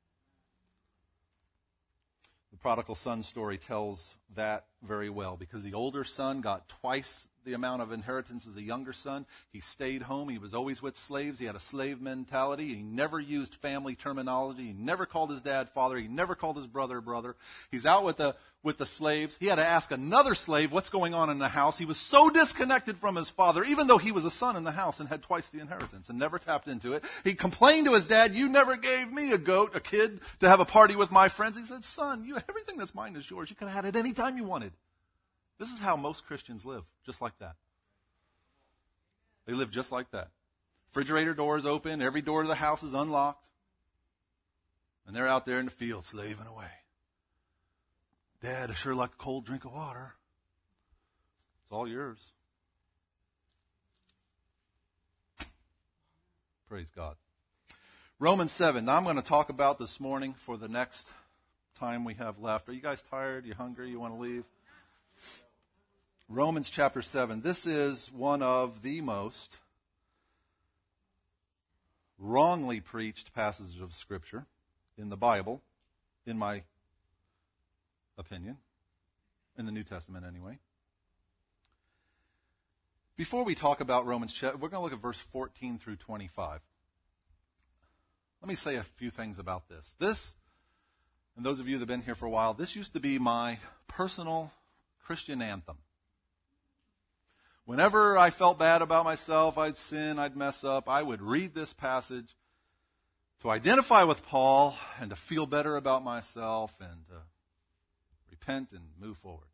The prodigal son story tells that very well, because the older son got twice the amount of inheritance as the younger son. He stayed home. He was always with slaves. He had a slave mentality. He never used family terminology. He never called his dad father. He never called his brother brother. He's out with the with the slaves. He had to ask another slave what's going on in the house. He was so disconnected from his father, even though he was a son in the house and had twice the inheritance and never tapped into it. He complained to his dad, "You never gave me a goat, a kid, to have a party with my friends." He said, "Son, you everything that's mine is yours. You could have had it any time you wanted." This is how most Christians live, just like that. They live just like that. Refrigerator doors open, every door to the house is unlocked, and they're out there in the field slaving away. "Dad, I sure like a cold drink of water." It's all yours. Praise God. Romans seven. Now I'm going to talk about this morning for the next time we have left. Are you guys tired? You hungry? You want to leave? Romans chapter seven. This is one of the most wrongly preached passages of Scripture in the Bible, in my opinion, in the New Testament anyway. Before we talk about Romans, we're going to look at verse fourteen through twenty-five. Let me say a few things about this. This, and those of you that have been here for a while, this used to be my personal Christian anthem. Whenever I felt bad about myself, I'd sin, I'd mess up, I would read this passage to identify with Paul and to feel better about myself and to repent and move forward.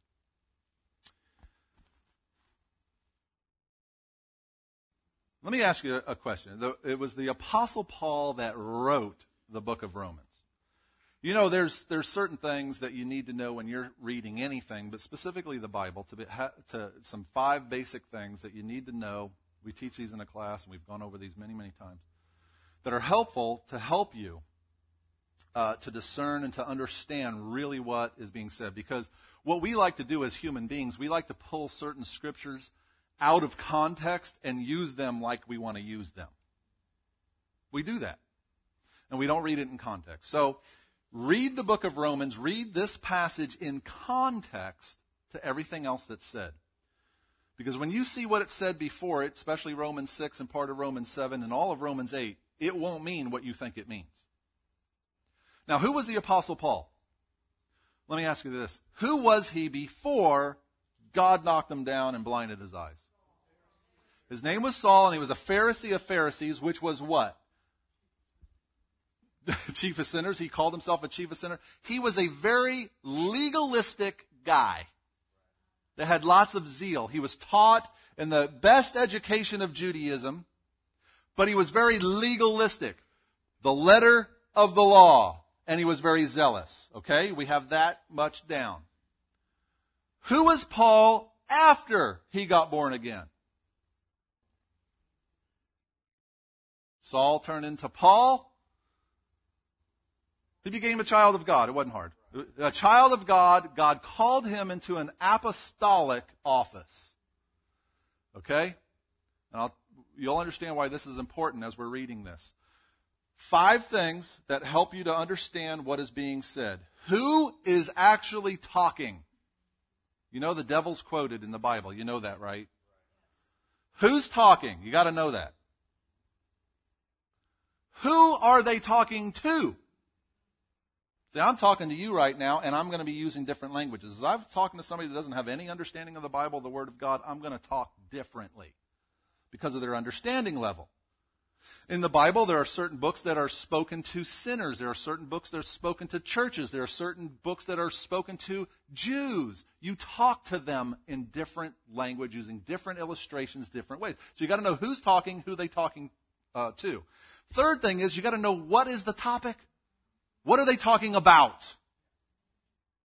Let me ask you a question. It was the Apostle Paul that wrote the book of Romans. You know, there's there's certain things that you need to know when you're reading anything, but specifically the Bible, to, be, ha, to some five basic things that you need to know. We teach these in a class, and we've gone over these many, many times, that are helpful to help you uh, to discern and to understand really what is being said. Because what we like to do as human beings, we like to pull certain scriptures out of context and use them like we want to use them. We do that. And we don't read it in context. So, read the book of Romans, read this passage in context to everything else that's said. Because when you see what it said before it, especially Romans six and part of Romans seven and all of Romans eight, it won't mean what you think it means. Now, who was the Apostle Paul? Let me ask you this. Who was he before God knocked him down and blinded his eyes? His name was Saul, and he was a Pharisee of Pharisees, which was what? Chief of sinners. He called himself a chief of sinners. He was a very legalistic guy that had lots of zeal. He was taught in the best education of Judaism, but he was very legalistic. The letter of the law. And he was very zealous. Okay? We have that much down. Who was Paul after he got born again? Saul turned into Paul. He became a child of God. It wasn't hard. A child of God, God called him into an apostolic office. Okay? And I'll, you'll understand why this is important as we're reading this. Five things that help you to understand what is being said. Who is actually talking? You know the devil's quoted in the Bible. You know that, right? Who's talking? You got to know that. Who are they talking to? See, I'm talking to you right now, and I'm going to be using different languages. As I'm talking to somebody that doesn't have any understanding of the Bible, the Word of God, I'm going to talk differently because of their understanding level. In the Bible, there are certain books that are spoken to sinners. There are certain books that are spoken to churches. There are certain books that are spoken to Jews. You talk to them in different language, using different illustrations, different ways. So you got to know who's talking, who they talking uh, to. Third thing is you got to know what is the topic. What are they talking about?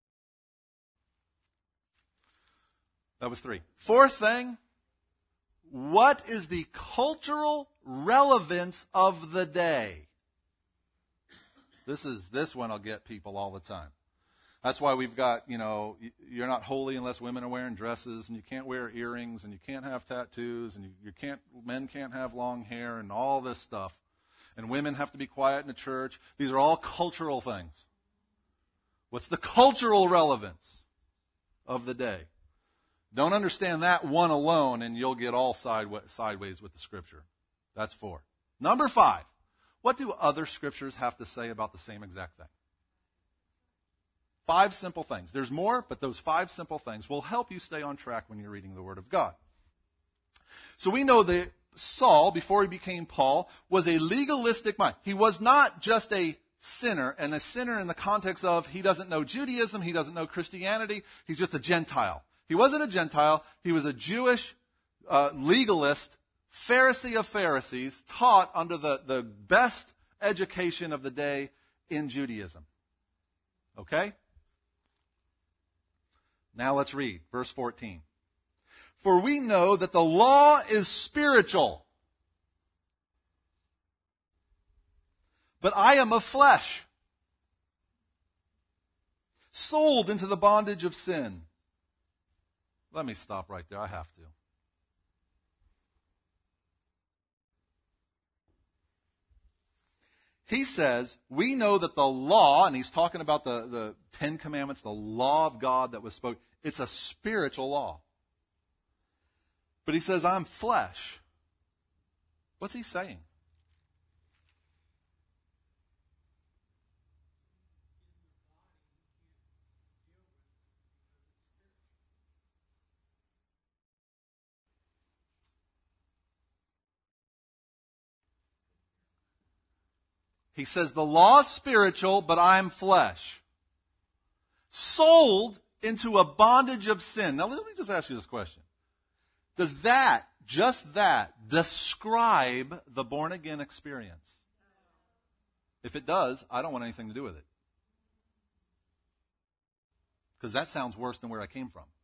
That was three. Fourth thing, what is the cultural relevance of the day? This is this one will get people all the time. That's why we've got, you know, you're not holy unless women are wearing dresses, and you can't wear earrings, and you can't have tattoos, and you, you can't, men can't have long hair, and all this stuff. And women have to be quiet in the church. These are all cultural things. What's the cultural relevance of the day? Don't understand that one alone, and you'll get all sideways with the Scripture. That's four. Number five. What do other Scriptures have to say about the same exact thing? Five simple things. There's more, but those five simple things will help you stay on track when you're reading the Word of God. So we know that Saul, before he became Paul, was a legalistic mind. He was not just a sinner, and a sinner in the context of he doesn't know Judaism, he doesn't know Christianity, he's just a Gentile. He wasn't a Gentile, he was a Jewish uh, legalist, Pharisee of Pharisees, taught under the, the best education of the day in Judaism. Okay? Now let's read verse fourteen. For we know that the law is spiritual, but I am of flesh, sold into the bondage of sin. Let me stop right there. I have to. He says, we know that the law, and he's talking about the, the Ten Commandments, the law of God that was spoken, it's a spiritual law. But he says, I'm flesh. What's he saying? He says, the law is spiritual, but I'm flesh. Sold into a bondage of sin. Now, let me just ask you this question. Does that, just that, describe the born-again experience? If it does, I don't want anything to do with it. Because that sounds worse than where I came from.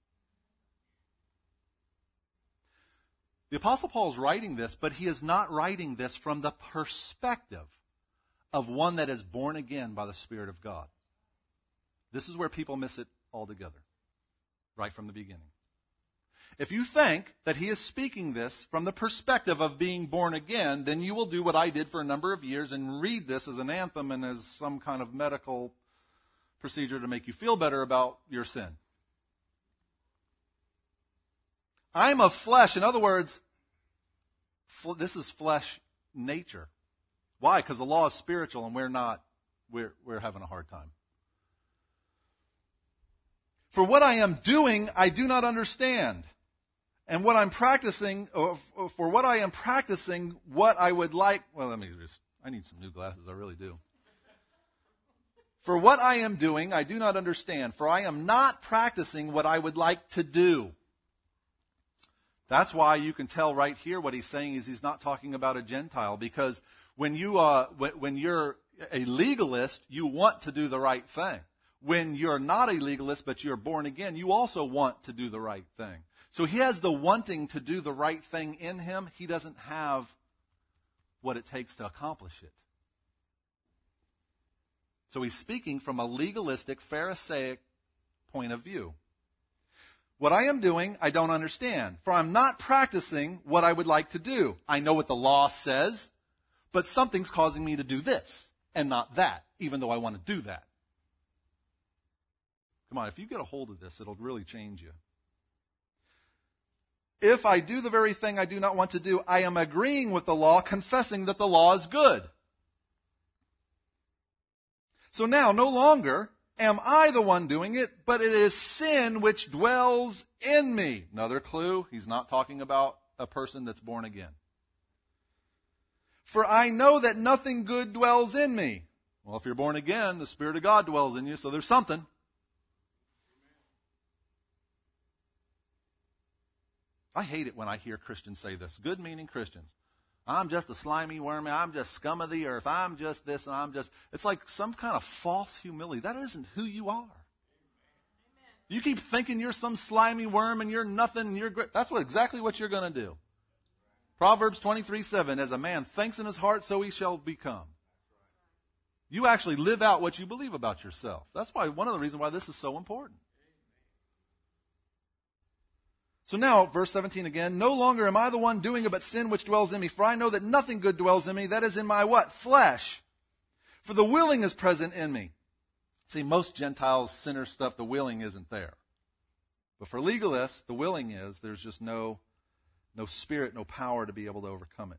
The Apostle Paul is writing this, but he is not writing this from the perspective of one that is born again by the Spirit of God. This is where people miss it altogether, right from the beginning. If you think that he is speaking this from the perspective of being born again, then you will do what I did for a number of years and read this as an anthem and as some kind of medical procedure to make you feel better about your sin. I'm of flesh. In other words, this is flesh nature. Why? Because the law is spiritual and we're not, we're, we're having a hard time. For what I am doing, I do not understand. And what I'm practicing, or for what I am practicing, what I would like, well, let me just, I need some new glasses, I really do. For what I am doing, I do not understand, for I am not practicing what I would like to do. That's why you can tell right here what he's saying is he's not talking about a Gentile, because when you uh, when you're a legalist, you want to do the right thing. When you're not a legalist, but you're born again, you also want to do the right thing. So he has the wanting to do the right thing in him. He doesn't have what it takes to accomplish it. So he's speaking from a legalistic, Pharisaic point of view. What I am doing, I don't understand, for I'm not practicing what I would like to do. I know what the law says, but something's causing me to do this and not that, even though I want to do that. Come on, if you get a hold of this, it'll really change you. If I do the very thing I do not want to do, I am agreeing with the law, confessing that the law is good. So now, no longer am I the one doing it, but it is sin which dwells in me. Another clue, he's not talking about a person that's born again. For I know that nothing good dwells in me. Well, if you're born again, the Spirit of God dwells in you, so there's something. I hate it when I hear Christians say this. Good meaning Christians. I'm just a slimy worm. I'm just scum of the earth. I'm just this and I'm just... It's like some kind of false humility. That isn't who you are. Amen. You keep thinking you're some slimy worm and you're nothing and you're great. That's what exactly what you're going to do. Proverbs twenty-three seven, as a man thinks in his heart, so he shall become. You actually live out what you believe about yourself. That's why one of the reasons why this is so important. So now, verse seventeen again, no longer am I the one doing it, but sin which dwells in me. For I know that nothing good dwells in me, that is in my what? Flesh. For the willing is present in me. See, most Gentiles, sinner stuff, the willing isn't there. But for legalists, the willing is. There's just no, no spirit, no power to be able to overcome it.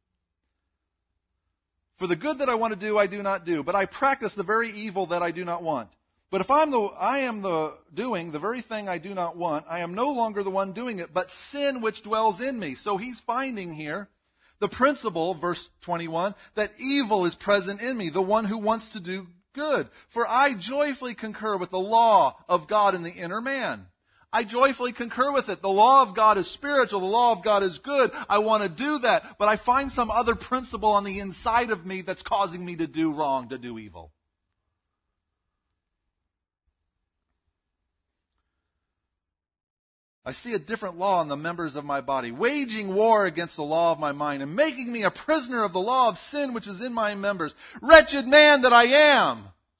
For the good that I want to do, I do not do, but I practice the very evil that I do not want. But if I'm the, I am the doing the very thing I do not want, I am no longer the one doing it, but sin which dwells in me. So he's finding here the principle, verse twenty-one, that evil is present in me, the one who wants to do good. For I joyfully concur with the law of God in the inner man. I joyfully concur with it. The law of God is spiritual. The law of God is good. I want to do that. But I find some other principle on the inside of me that's causing me to do wrong, to do evil. I see a different law in the members of my body, waging war against the law of my mind and making me a prisoner of the law of sin which is in my members. Wretched man that I am!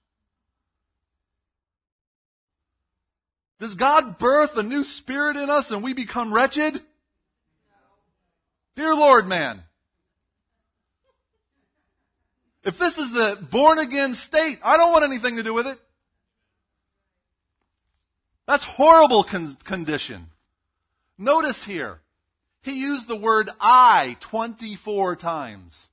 Does God birth a new spirit in us and we become wretched? No. Dear Lord, man. If this is the born again state, I don't want anything to do with it. That's horrible con- condition. Notice here, he used the word I twenty-four times.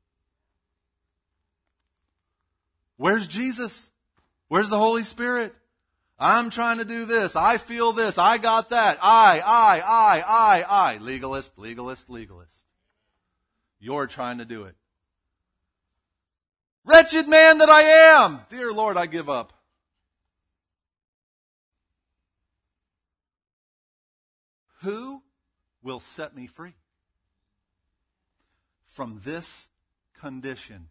Where's Jesus? Where's the Holy Spirit? I'm trying to do this. I feel this. I got that. I, I, I, I, I. Legalist, legalist, legalist. You're trying to do it. Wretched man that I am. Dear Lord, I give up. Who will set me free from this condition?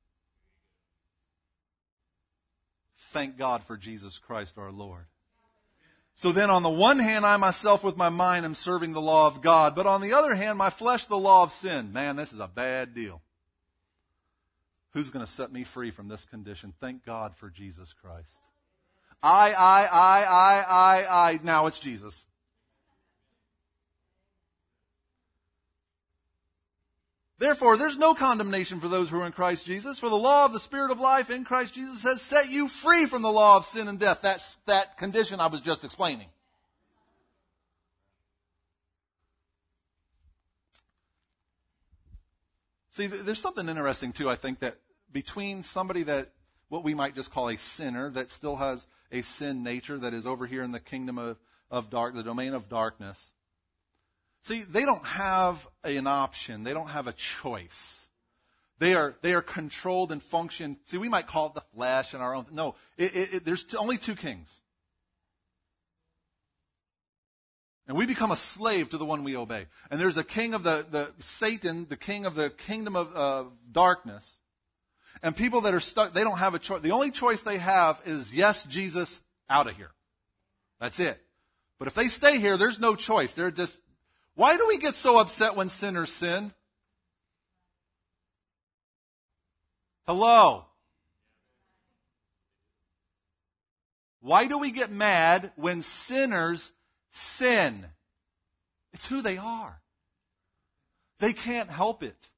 Thank God for Jesus Christ our Lord. So then on the one hand, I myself with my mind am serving the law of God, but on the other hand, my flesh the law of sin. Man, this is a bad deal. Who's going to set me free from this condition? Thank God for Jesus Christ. I, I, I, I, I, I. Now it's Jesus. Therefore, there's no condemnation for those who are in Christ Jesus. For the law of the Spirit of life in Christ Jesus has set you free from the law of sin and death. That's that condition I was just explaining. See, there's something interesting, too, I think, that between somebody that, what we might just call a sinner, that still has a sin nature, that is over here in the kingdom of, of dark, the domain of darkness. See, they don't have an option. They don't have a choice. They are they are controlled and function. See, we might call it the flesh and our own. No, it, it, it, there's t- only two kings. And we become a slave to the one we obey. And there's a king of the, the Satan, the king of the kingdom of uh, darkness. And people that are stuck, they don't have a choice. The only choice they have is, yes, Jesus, out of here. That's it. But if they stay here, there's no choice. They're just... Why do we get so upset when sinners sin? Hello? Why do we get mad when sinners sin? It's who they are. They can't help it.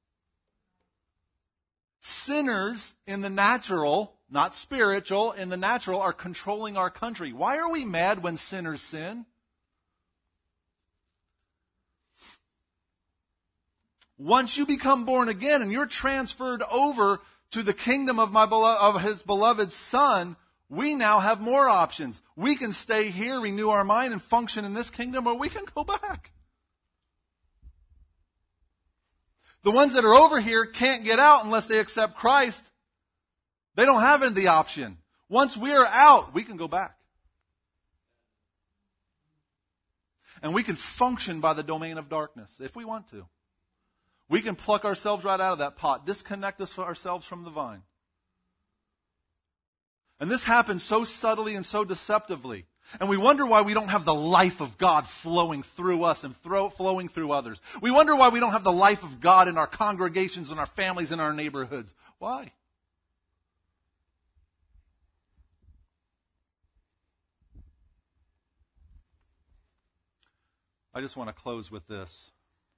Sinners in the natural, not spiritual, in the natural are controlling our country. Why are we mad when sinners sin? Once you become born again and you're transferred over to the kingdom of my belo- of his beloved Son, we now have more options. We can stay here, renew our mind, and function in this kingdom, or we can go back. The ones that are over here can't get out unless they accept Christ. They don't have the option. Once we're out, we can go back. And we can function by the domain of darkness if we want to. We can pluck ourselves right out of that pot, disconnect us ourselves from the vine. And this happens so subtly and so deceptively. And we wonder why we don't have the life of God flowing through us and throw, flowing through others. We wonder why we don't have the life of God in our congregations, in our families, in our neighborhoods. Why? I just want to close with this.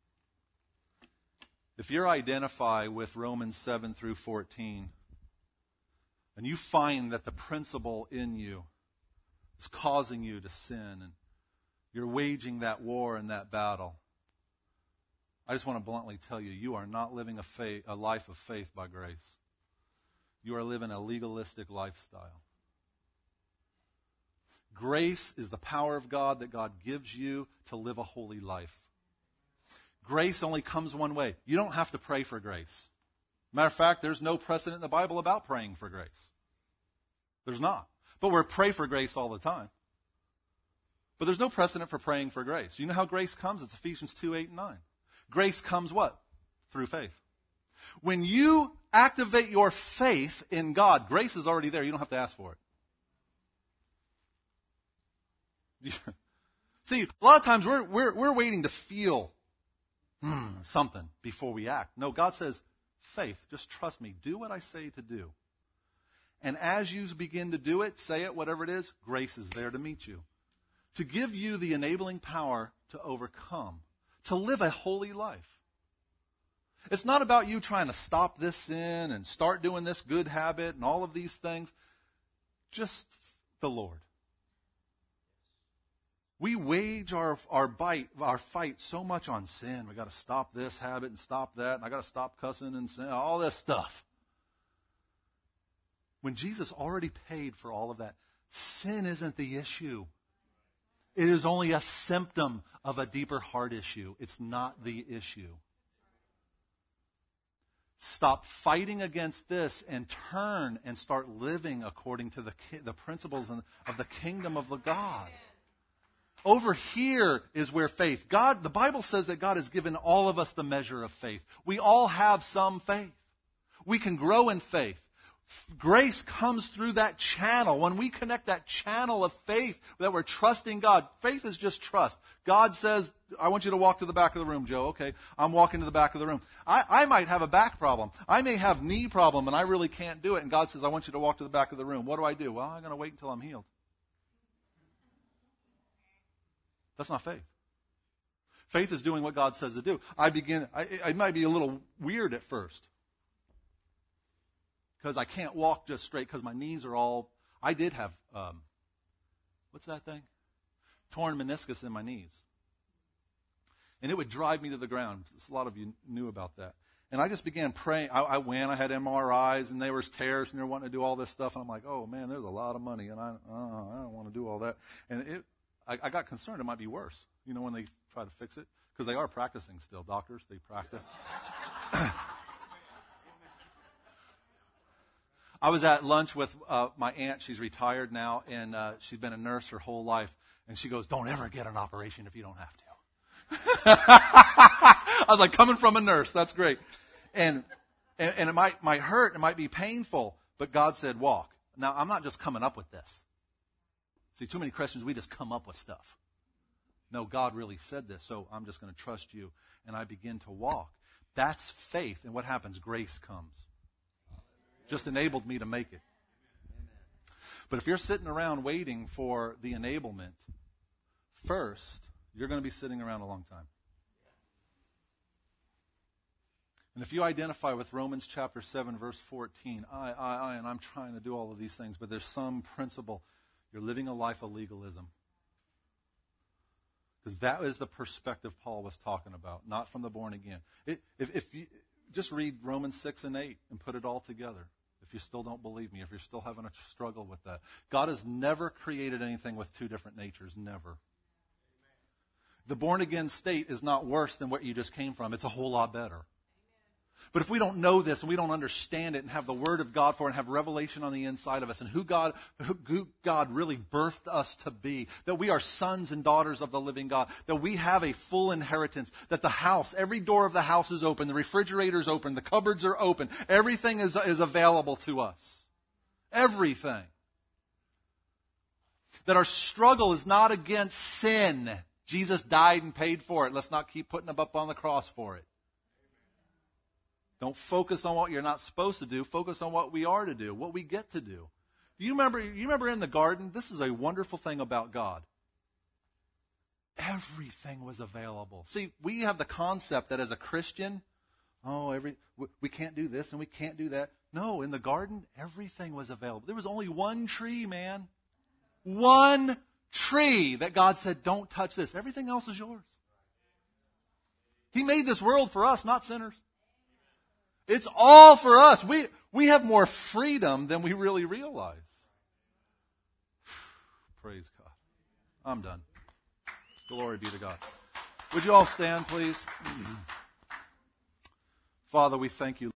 If you identify with Romans seven through fourteen, and you find that the principle in you is causing you to sin, and you're waging that war and that battle, I just want to bluntly tell you, you are not living a, faith, a life of faith by grace. You are living a legalistic lifestyle. Grace is the power of God that God gives you to live a holy life. Grace only comes one way. You don't have to pray for grace. Matter of fact, there's no precedent in the Bible about praying for grace. There's not. But we pray for grace all the time. But there's no precedent for praying for grace. You know how grace comes? It's Ephesians two, eight, and nine. Grace comes what? Through faith. When you activate your faith in God, grace is already there. You don't have to ask for it. See, a lot of times we're, we're, we're waiting to feel hmm, something before we act. No, God says, faith, just trust me. Do what I say to do. And as you begin to do it, say it, whatever it is, grace is there to meet you. To give you the enabling power to overcome, to live a holy life. It's not about you trying to stop this sin and start doing this good habit and all of these things. Just the Lord. We wage our our bite, our fight so much on sin. We got to stop this habit and stop that, and I got to stop cussing and sin, all this stuff. When Jesus already paid for all of that, sin isn't the issue. It is only a symptom of a deeper heart issue. It's not the issue. Stop fighting against this and turn and start living according to the the principles of the kingdom of the God. Over here is where faith. God, the Bible says that God has given all of us the measure of faith. We all have some faith. We can grow in faith. Grace comes through that channel. When we connect that channel of faith that we're trusting God, faith is just trust. God says, I want you to walk to the back of the room, Joe. Okay, I'm walking to the back of the room. I, I might have a back problem. I may have knee problem and I really can't do it. And God says, I want you to walk to the back of the room. What do I do? Well, I'm going to wait until I'm healed. That's not faith. Faith is doing what God says to do. I begin, I, it might be a little weird at first. Because I can't walk just straight because my knees are all, I did have, um, what's that thing? Torn meniscus in my knees. And it would drive me to the ground. A lot of you knew about that. And I just began praying. I, I went, I had M R Is, and there was tears, and they were wanting to do all this stuff. And I'm like, oh, man, there's a lot of money, and I, uh, I don't want to do all that. And it, I, I got concerned it might be worse, you know, when they try to fix it. Because they are practicing still. Doctors, they practice. I was at lunch with uh, my aunt. She's retired now, and uh, she's been a nurse her whole life. And she goes, don't ever get an operation if you don't have to. I was like, coming from a nurse, that's great. And, and and it might might hurt, it might be painful, but God said walk. Now, I'm not just coming up with this. See, too many Christians, we just come up with stuff. No, God really said this, so I'm just going to trust you. And I begin to walk. That's faith. And what happens? Grace comes. Just enabled me to make it. But if you're sitting around waiting for the enablement, first, you're going to be sitting around a long time. And if you identify with Romans chapter seven, verse fourteen, I, I, I, and I'm trying to do all of these things, but there's some principle. You're living a life of legalism. Because that is the perspective Paul was talking about, not from the born again. It, if, if you just read Romans six and eight and put it all together, if you still don't believe me, if you're still having a struggle with that. God has never created anything with two different natures, never. The born again state is not worse than what you just came from. It's a whole lot better. But if we don't know this and we don't understand it and have the Word of God for it and have revelation on the inside of us and who God, who God really birthed us to be, that we are sons and daughters of the living God, that we have a full inheritance, that the house, every door of the house is open, the refrigerator is open, the cupboards are open, everything is, is available to us. Everything. That our struggle is not against sin. Jesus died and paid for it. Let's not keep putting him up on the cross for it. Don't focus on what you're not supposed to do. Focus on what we are to do, what we get to do. Do you remember, you remember in the garden? This is a wonderful thing about God. Everything was available. See, we have the concept that as a Christian, oh, every we can't do this and we can't do that. No, in the garden, everything was available. There was only one tree, man. One tree that God said, don't touch this. Everything else is yours. He made this world for us, not sinners. It's all for us. We, we have more freedom than we really realize. Praise God. I'm done. Glory be to God. Would you all stand, please? Father, we thank you.